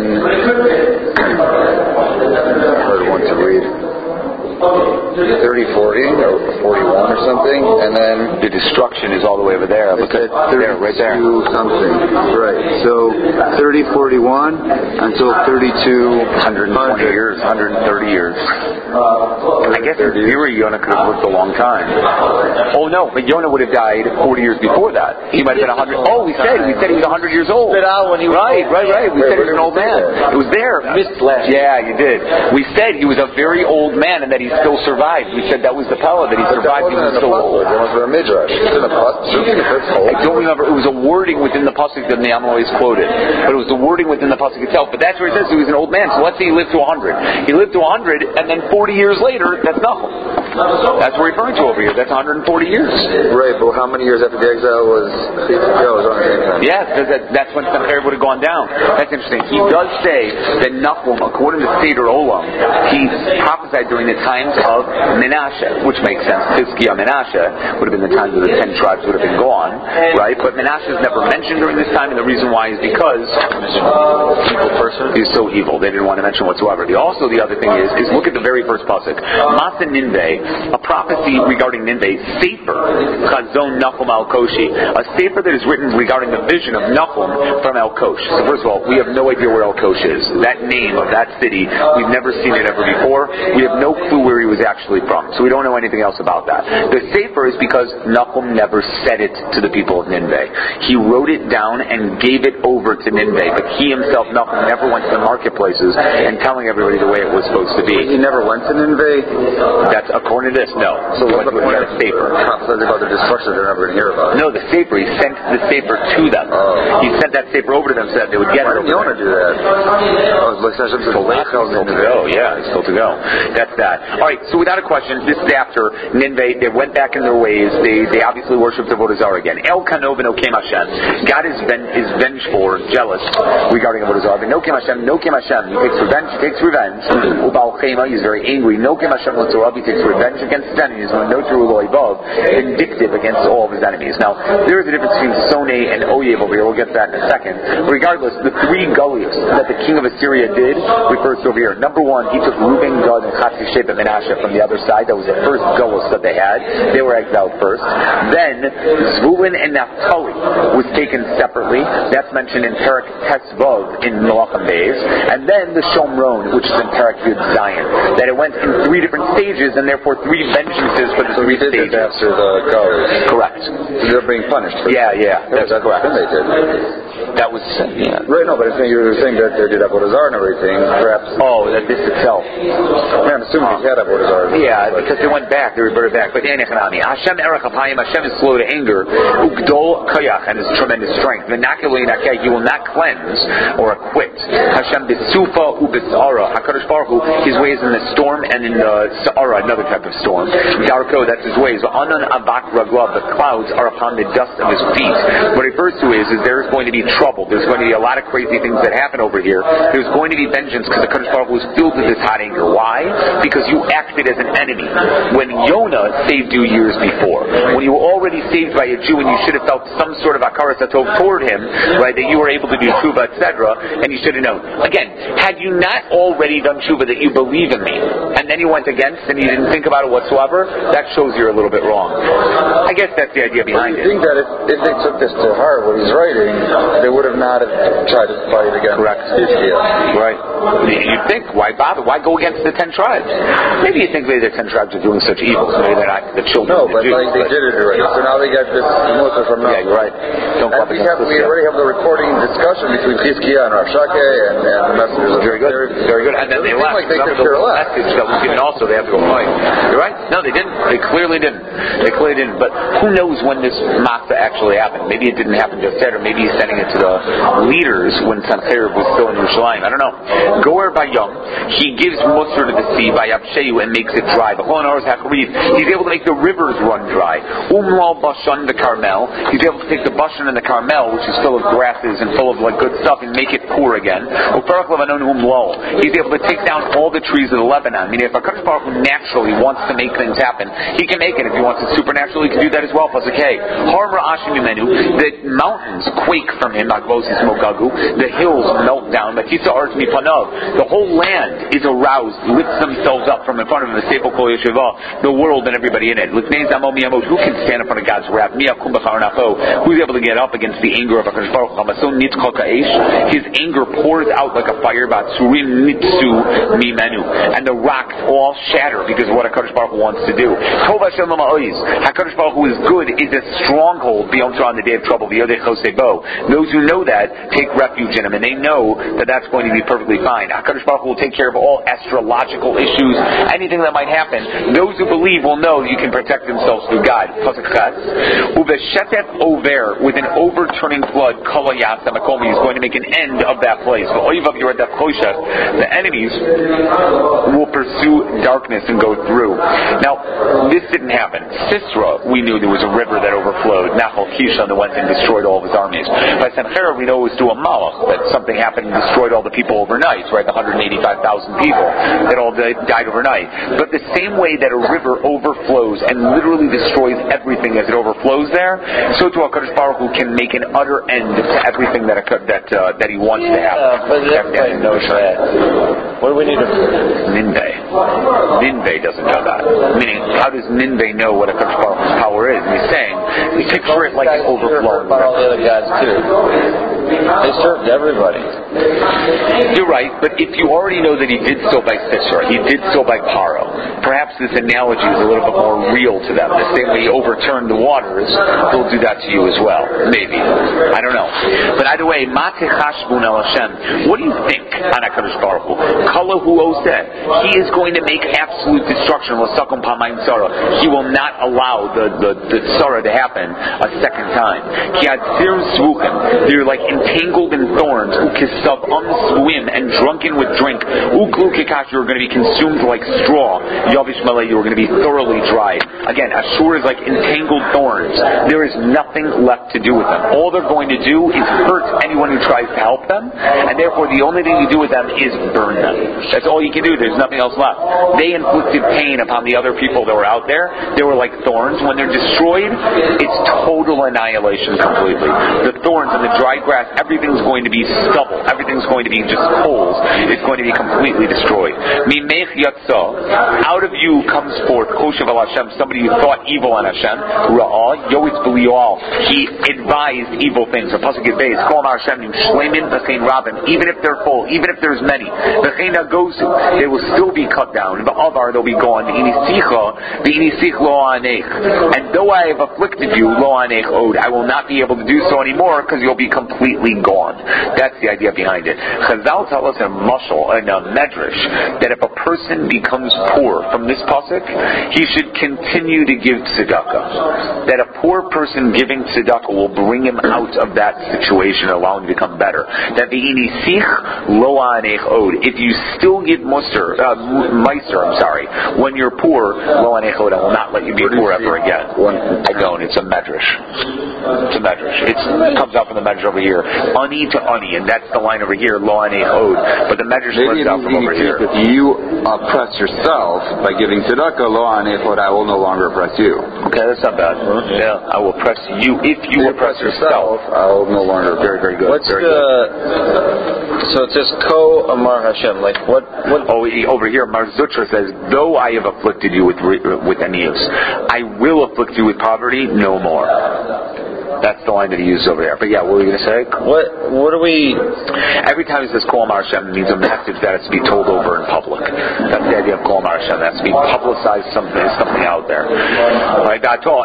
I heard one to read. thirty, forty, or forty-one or something, and then the destruction is all the way over there. Look at there, right there. Something. Right. So thirty, forty-one until thirty-two. one hundred twenty years, one hundred thirty years. I guess in theory Yonah could have lived a long time. Oh no, but Yonah would have died forty years before that. He might have been one hundred. Oh, we said we said he was one hundred years old. Right, right, right. We said he was an old man. It was there. Missed last. Yeah, you did. We said he was a very old man and that he still survived. We said that was the Pella, that he survived even still old. It was a midrash. I don't remember. It was a wording within the pasuk that the Amalek's quoted, but it was the wording within the pasuk itself. But that's where it says he was an old man. So let's say he lived to one hundred. He lived to one hundred, and then forty years later, that's Nahum. That's what we're referring to over here. That's one hundred forty years. Right, but how many years after the exile was? Yeah, it was on the same time. Yes, that, that's when Sennacherib would have gone down. That's interesting. He does say that Nahum, according to Seder Olam, he prophesied during the times of Menashe, which makes sense. Hizkiah Menashe would have been the times that the ten tribes would have been gone, right? But Menashe is never mentioned during this time, and the reason why is because evil person is so evil. They didn't want to mention whatsoever. The, also, the other thing is, is look at the very first pasuk. Masa Ninveh, a prophecy regarding Ninveh, Sefer, Chazon Nahum Al-Koshi, a Sefer that is written regarding the vision of Nahum from El-Kosh. So first of all, we have no idea where El-Kosh is. That name of that city, we've never seen it ever before. We have no clue where he was actually from. So we don't know anything else about that. The Sefer is because Nahum never said it to the people of Nineveh. He wrote it down and gave it over to Nineveh, but he himself, Nahum, never went to the marketplaces and telling everybody the way it was supposed to be. He never went to Nineveh? That's according to this, no. So he what's went the to point a of Sefer. Prophesied about the destruction they're never going to hear about? No, the Sefer, he sent the Sefer to them. Oh. He sent that Sefer over to them so that they would get Why it over did Yonah do that? Oh, it's like Still, still to go, yeah, it's still to go. That's that. Alright, so without a question, this is after Nineveh, they went back in their ways, they they obviously worshipped Avodah Zarah again. El Kanov and Okem Hashem. God is, ven- is vengeful or jealous regarding Avodah Zarah. But Nokem Hashem, Nokem Hashem, he takes revenge, he takes revenge. Ubal Chema, he's very angry. Nokem Hashem L'Torah, he takes revenge against his enemies. When no true Loivav, vindictive against all of his enemies. Now, there is a difference between Sone and Oyev over here, we'll get to that in a second. Regardless, the three gullies that the king of Assyria did refers to over here. Number one, he took Reuben, Gad, and Chatzi Sheba Menashe from the other side. That was the first gullus that they had. They were exiled first. Then Zvulun and Naphtali was taken separately. That's mentioned in Perek Tesvav in Melachim Beis. And then the Shomron, which is in Perek Yud Zion. That it went in three different stages, and therefore three vengeances for the so three did stages. It after the gullies. Correct. So they're being punished. For yeah, yeah, that's, that's correct. What they did. That was yeah. Right, no, but I think you were saying that they did Avodah Zarah and everything, perhaps. Oh, that this itself. Man, I'm assuming uh, they had Avodah Zarah. Yeah, but because they went back, they reverted back. But Hashem Erech Apayim, Hashem is slow to anger, Ugdol Kayach, and his tremendous strength. He will not cleanse or acquit. Hashem B'sufa Ubisara, HaKadosh Baruch Hu, his ways in the storm and in the Sa'ara, another type of storm. Darko, that's his ways. Anan Abak Raglav, the clouds are upon the dust of his feet. What it refers to is, is there's going to be trouble. There's going to be a lot of crazy things that happen over here. There's going to be vengeance because the HaKadosh Baruch Hu was filled with this hot anger. Why? Because you acted as an enemy. When Yonah saved you years before, when you were already saved by a Jew and you should have felt some sort of akaras atov toward him, right, that you were able to do tshuva, et cetera, and you should have known. Again, had you not already done tshuva that you believe in me, and then you went against and you didn't think about it whatsoever, that shows you're a little bit wrong. I guess that's the idea behind it. I think that if, if they took this to heart, what he's writing, they would have not have tried to fight against Israel. Right. You'd think, why bother? Why go against the ten tribes? Maybe you think maybe the ten tribes are doing such evil, so maybe they're not the children no, of the but Jews. Like they did it already. So now they got this Musa from now. Yeah, you're right. Don't and we, have, we already have the recording discussion between Chizkiah and Rav Shakeh and, and the messengers. Very good. Very good. And then they left. Like they that was the message that was given also. They have to go fight. You're right. No, they didn't. They clearly didn't. They clearly didn't. But who knows when this Matzah actually happened? Maybe it didn't happen just yet, or maybe he's sending it to the leaders when Sancherib was still in Yerushalayim. I don't know. Goer Bayom, he gives Musar to the sea by Absheyu and makes it dry. He's able to make the rivers run dry. Umlal Bashan, the Carmel. He's able to take the Bashan and the Carmel, which is full of grasses and full of like good stuff, and make it poor again. He's able to take down all the trees of the Lebanon. I mean, if HaKadosh Baruch Hu naturally wants to make things happen, he can make it. If he wants it supernaturally, he can do that as well. Plus, okay, the mountains quake from him. The hills melt down. The whole land is aroused, lifts themselves up from in front of him. The world and everybody in it. Who can stand in front of God's wrath? Who's able to get up against the anger of HaKadosh Baruch Hu? His anger pours out like a fire. And the rocks all shatter because of what HaKadosh Baruch Hu wants to do. HaKadosh Baruch Hu is good, is a stronghold on the day of trouble. Those who know that take refuge in him, and they know that that's going to be perfectly fine. HaKadosh Baruch Hu will take care of all astrological issues, anything that might happen. Those who believe will know you can protect themselves through God. With an overturning flood, he's going to make an end of that place. The enemies will pursue darkness and go through. Now, this didn't happen. Sisera, we knew there was a river that overflowed. Nachal Kishon that went and destroyed all of his armies. By Sancherib, we know it was to a Malach, that something happened and destroyed all the people overnight, right? The one hundred eighty-five thousand people that all died overnight. But the same way that a river overflows and literally destroys everything as it overflows there, so to HaKadosh Baruch Hu can make an utter end to everything that that uh, that he wants yeah, to happen. But everybody knows that. What do we need to... Ninveh. Ninveh doesn't know that. Meaning, how does Ninveh know what HaKadosh Baruch Hu's power is? And he's saying, you picture it like an overflowing. About all the other gods too. They served everybody. You're right, but if you already know that he did so by Sisera, he did so by Paro, perhaps this analogy is a little bit more real to them. The same way he overturned the waters, he'll do that to you as well. Maybe. I don't know. But either way, Mateh Chashbun El Hashem. What do you think on HaKadosh Baruch Hu? Kala Hu Oseh. He is going to make absolute destruction. L'sakum Pamayim Tzara. He will not allow the, the, the Tzara to happen a second time. Ki Atzir Svukim. They're like entangled in thorns. Ukisav Umsvuim and drunken with drink. Uklu Kikash. You're going to be consumed like straw. Yavish Malay. You're going to be thoroughly dry. Again, Ashur is like entangled thorns. There is nothing left to do with them. All they're going to do is hurt anyone who tries to help them, and therefore the only thing you do with them is burn them. That's all you can do. There's nothing else left. They inflicted pain upon the other people that were out there. They were like thorns. When they're destroyed, it's total annihilation completely. The thorns and the dry grass, everything's going to be stubble. Everything's going to be just coals. is going to be completely destroyed. Mimech yatsa, out of you comes forth Choshev al Hashem, somebody who thought evil on Hashem. Ra'ah yoitz b'liol, he advised evil things. So pasuk Yudbeis, Kol Hashem nim shleimin v'chein rabim, even if they're full, even if there's many, v'chein hagosu, they will still be cut down. V'avar, they'll be gone. V'inisicha, v'inisich lo anech, and though I have afflicted you, lo anech od, I will not be able to do so anymore because you'll be completely gone. That's the idea behind it. Chazal tell us in a mashal, in a medrash, that if a person becomes poor from this pasuk, he should continue to give tzedakah. That a poor person giving tzedakah will bring him out of that situation and allow him to become better. That the inisich lo anech od, if you still give muster, uh, meiser, I'm sorry, when you're poor, lo anech od, I will not let you be poor ever again. I don't. It's a medrash. It's a medrash. It's, it comes out from the medrash over here. Ani to ani, and that's the line over here, lo anech od. But the medrash comes out from over here. If you oppress yourself by giving tzedakah, lo anech od, I will no longer oppress you. Okay, that's not bad. Yeah, I will oppress you if you if oppress yourself. I will no longer. Very, very good. What's very the? Good. So it says Ko Amar Hashem. Like what? What? Oh, over here, Mar Zutra says, though I have afflicted you with with anius, I will afflict you with poverty no more. That's the line that he uses over there. But yeah, what were you going to say? What What are we... Every time he says Kol Amar Hashem, it means a message that has to be told over in public. That's the idea of Kol Amar Hashem. That has to be publicized, something, something out there. I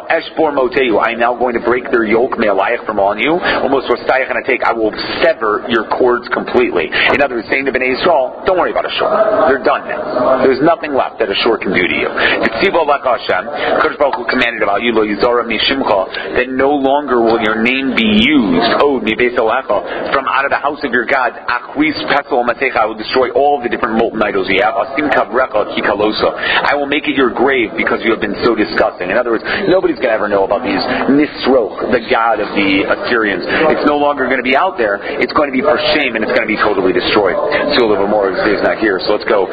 am now going to break their yoke, me'alayach, from on you. Almost rostayach, and I take, I will sever your cords completely. In other words, saying to Bnei Yisrael, don't worry about Ashur. They're done now. There's nothing left that Ashur can do to you. V'tzivo lach Hashem, Kadosh Baruch Hu commanded about you, lo yizara mishimcha, that no longer will your name be used, od mi beis alecha, from out of the house of your gods, achris pesel matecha, I will destroy all of the different molten idols you have, asim kavrecha kikalosa, I will make it your grave because you have been so disgusting. In other words, nobody's going to ever know about these Nisroch, the god of the Assyrians. It's no longer going to be out there. It's going to be for shame, and it's going to be totally destroyed. So a little more, is not here, so let's go.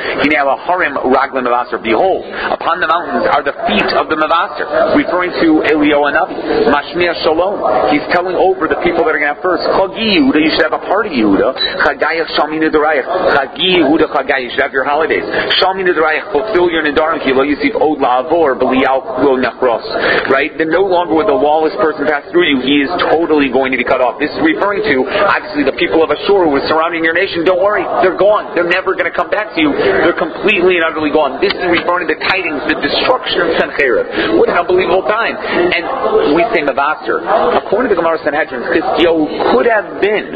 Behold, upon the mountains are the feet of the Mavaster, referring to Eliyahu Hanavi. Mashmiach Shalom. He's telling over the people that are going to have first. Chagi Yehuda, you should have a party, Yehuda. Chagayach Shalmi Nedarayach. Chagi Yehuda Chagay, you should have your holidays. Shalmi Nedarayach, fulfill your Nedarim. Ki lo yisif od la'avor, b'liyav lo nachros. Right? Then no longer will the lawless person pass through you. He is totally going to be cut off. This is referring to, obviously, the people of Ashur who were surrounding your nation. Don't worry. They're gone. They're never going to come back to you. They're completely and utterly gone. This is referring to the tidings, the destruction of Sancherib. What an unbelievable time. And we say Mavaster. According to the Gemara Sanhedrin, Chizkiyahu could have been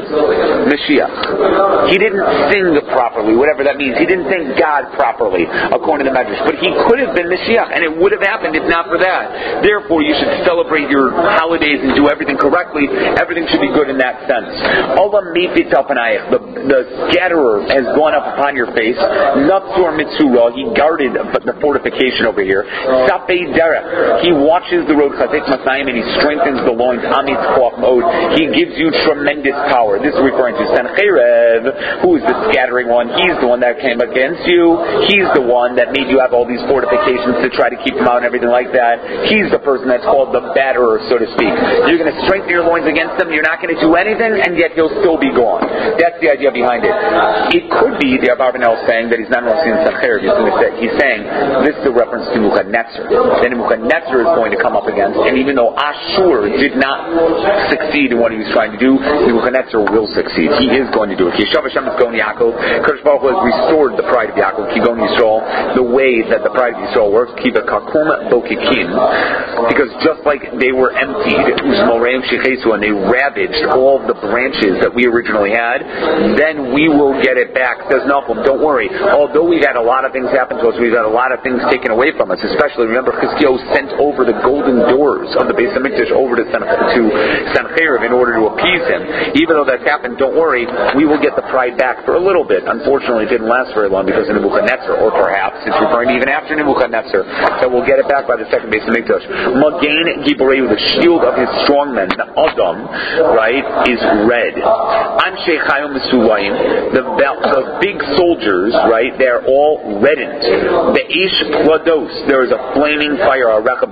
Mashiach. He didn't sing properly, whatever that means. He didn't thank God properly, according to the Medrash. But he could have been Mashiach, and it would have happened if not for that. Therefore, you should celebrate your holidays and do everything correctly. Everything should be good in that sense. Allah mefitz al panayach, the the scatterer has gone up upon your face. Natsur mitzura, he guarded the fortification over here. Sapei derech, he watches the road chazek masayim, and he strengthens the loins. Amit koach mode, he gives you tremendous power. This is referring to Sancherev, who is the scattering one. He's the one that came against you. He's the one that made you have all these fortifications to try to keep them out and everything like that. He's the person that's called the batterer, so to speak. You're going to strengthen your loins against him. You're not going to do anything, and yet he'll still be gone. That's the idea behind it. It could be the Abarbanel saying that he's not only seeing Sancherev. He's saying this is a reference to Nebuchadnezzar. Then Nebuchadnezzar is going to come up against, and even though Ashur did not succeed in what he was trying to do, Nebuchadnezzar will succeed. He is going to do it. Kishav Hashem is going Yaakov. Kadosh Baruch Hu has restored the pride of Yaakov. Kigon Yisrael, the way that the pride of Yisrael works. Kiva Kakum Bokikin, because just like they were emptied, Uzmoreim Shechesu, and they ravaged all of the branches that we originally had, then we will get it back. Says Nahum, don't worry. Although we've had a lot of things happen to us, we've had a lot of things taken away from us. Especially, remember, Chizkiyahu sent over the golden doors of the Beis Hamikdash over to Sancheiriv in order to appease him. Even though that's happened, don't worry, we will get the pride back for a little bit. Unfortunately, it didn't last very long because of Nebuchadnezzar. Nebuchadnezzar, or perhaps it's referring to even after Nebuchadnezzar, that we'll get it back by the second base of Mikdash. Magain Giboreu, the shield of his strong men, the Adam, right, is red. Anshe Chayom Mesulayim, the the big soldiers, right, they're all reddened. The Ish Plados, there is a flaming fire.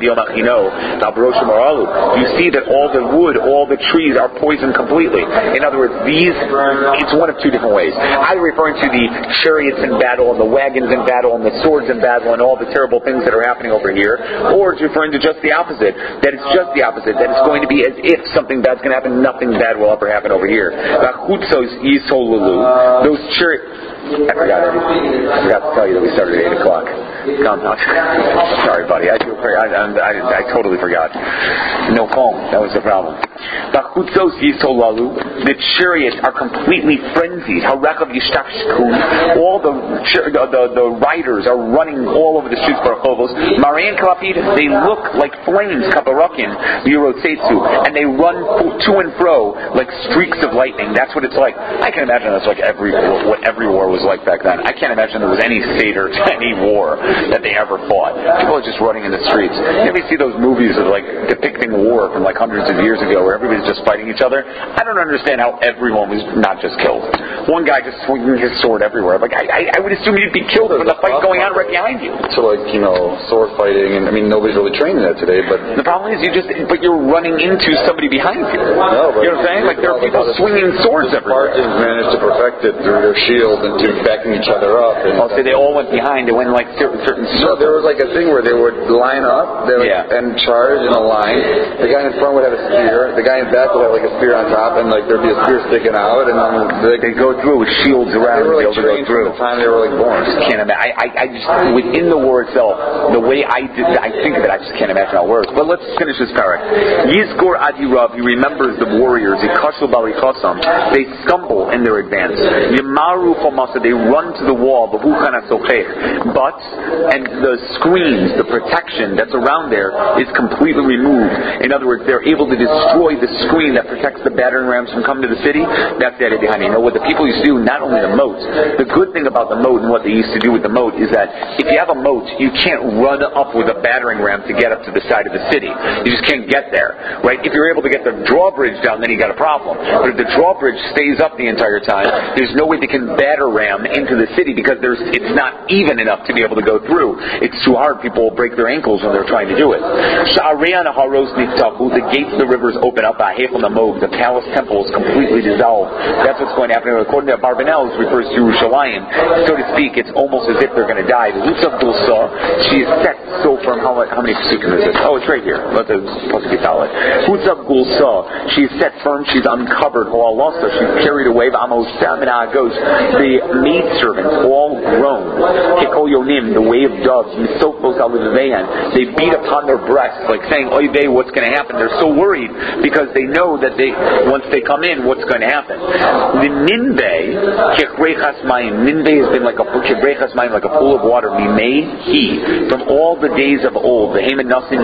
You see that all the wood, all the trees are poisoned completely. In other words, these, it's one of two different ways. Either referring to the chariots in battle and the wagons in battle and the swords in battle and all the terrible things that are happening over here, or it's referring to just the opposite, that it's just the opposite, that it's going to be as if something bad's going to happen, nothing bad will ever happen over here. Those chariots, I forgot everything. I forgot to tell you that we started at eight o'clock. Come on. Sorry, buddy. I, do, I, I, I totally forgot. No phone. That was the problem. The chariots are completely frenzied. All the, the the riders are running all over the streets for Chovos. They look like flames, and they run to and fro like streaks of lightning. That's what it's like. I can imagine that's like every what every war was like back then. I can't imagine there was any seder to any war that they ever fought. People are just running in the streets. You ever see those movies of like depicting war from like hundreds of years ago where everybody's just fighting each other? I don't understand how everyone was not just killed. One guy just swinging his sword everywhere. Like I, I, I would assume you'd be killed with a fight going on right behind you. So like, you know, sword fighting, and I mean nobody's really trained in that today, but the problem is you just, but you're running into somebody behind you. No, but you know what I'm saying? Like there are people swinging swords everywhere. The Spartans managed to perfect it through their shield and to backing each other up. And oh, so they all went behind. They went like certain certain. No, there was like a thing where they would line up, they would, yeah. and charge in a line. The guy in front would have a spear. The guy in back would have like a spear on top, and like there'd be a spear sticking out, and then they they go through with shields around. They were like to go through. From the time they were like born. I just can't imagine. I, I, I just within the war itself, the way I did, I think of it, I just can't imagine how it works. But let's finish this parak. Yizgor Adirav, he remembers the warriors. Yikashu Balichasam, they stumble in their advance. Yamaru Famasa, they run to the wall. But and the screens, the protection that's around there is completely removed. In other words, they're able to destroy the screen that protects the battering rams from coming to the city. That's the idea behind it. You know what the people used to do? Not only the moats. The good thing about the moat and what they used to do with the moat is that if you have a moat, you can't run up with a battering ram to get up to the side of the city. You just can't get there, right? If you're able to get the drawbridge down, then you got a problem. But if the drawbridge stays up the entire time, there's no way they can batter ram into the city because there's it's not even enough to be able to go through. It's too hard. People will break their ankles when they're trying to do it. The gates of the rivers open up. The palace temple is completely dissolved. That's what's going to happen. According to Barbanel, it refers to Yerushalayim. So to speak, it's almost as if they're going to die. The Lutzav Gulsa, she is set so firm. How, how many psukim is it? Oh, it's right here. Let the Lutzav Gulsa, she is set firm. She's uncovered. She's carried away. The maidservants all groan. The way of doves. They beat upon their breasts, like saying, "Oy vey, what's going to happen?" They're so worried because they know that they once they come in, what's going to happen? The Ninveh, Ninveh has been like a like a pool of water. He from all the days of old. And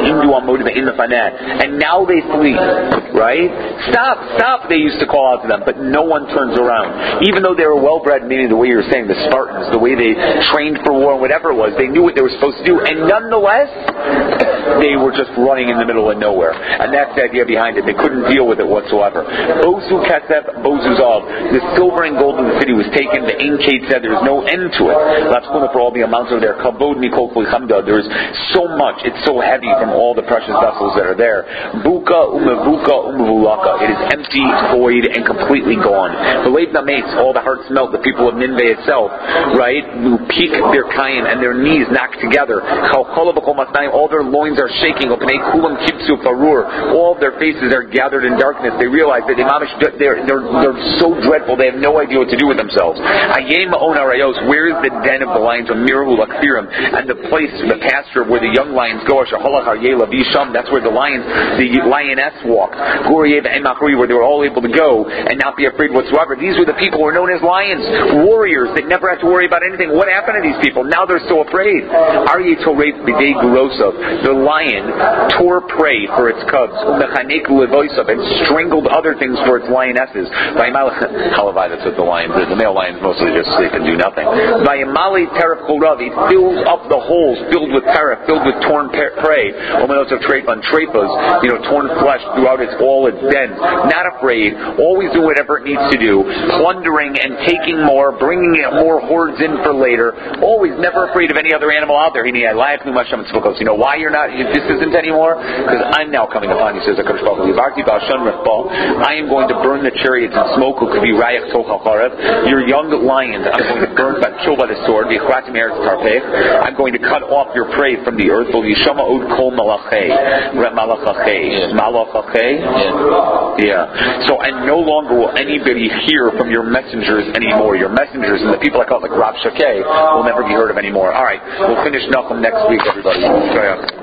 now they flee. Right? Stop, stop. They used to call out to them, but no one turns around. Even though they were well bred, meaning the way you were saying, the Spartans, the way they trained for war, whatever it was, they knew what they were supposed to do, and nonetheless, they were just running in the middle of nowhere. And that's the idea behind it. They couldn't deal with it whatsoever. Bozu Kesef, Bozu Zav. The silver and gold in the city was taken. The Ein Kate said there's no end to it. Latzkuna for all the amounts of their Kabod Mikol Chamda. There's so much. It's so heavy from all the precious vessels that are there. Buka Umevuka Umevulaka. It is empty, void, and completely gone. The Leibna mates, all the hearts melt. The people of Nineveh itself, right? Who peak their kaim and their knees knocked together. All their loins are shaking. All of their faces are gathered in darkness. They realize that they're, they're, they're so dreadful. They have no idea what to do with themselves. Where is the den of the lions of Mirul Akfirim and the place, the pasture where the young lions go? That's where the lions, the lioness walked. Where they were all able to go and not be afraid whatsoever. These were the people who were known as lions, warriors that never had to worry about anything. What happened to these people? Now they're so afraid. The lion tore prey for its cubs and strangled other things for its lionesses. That's with the lions. The, the male lions mostly just sleep and do nothing. Vayamali teref chorav, he fills up the holes filled with teref, filled with torn prey. Omenos of trepan, trepas, you know, torn flesh throughout its all its dens. Not afraid, always do whatever it needs to do, plundering and taking more, bringing more hordes in for later. Always never afraid of any other animal out there. He You know why you're not? This isn't anymore because I'm now coming upon you, says the Kadosh Baruch Hu. I am going to burn the chariots and smoke. Your young lions, I'm going to burn, but kill by the sword. I'm going to cut off your prey from the earth. Yeah. So, and no longer will anybody hear from your messengers anymore. Your messengers and the people I call like Rav Shakeh will never be heard of anymore. All right, we'll finish Nachum next week, everybody.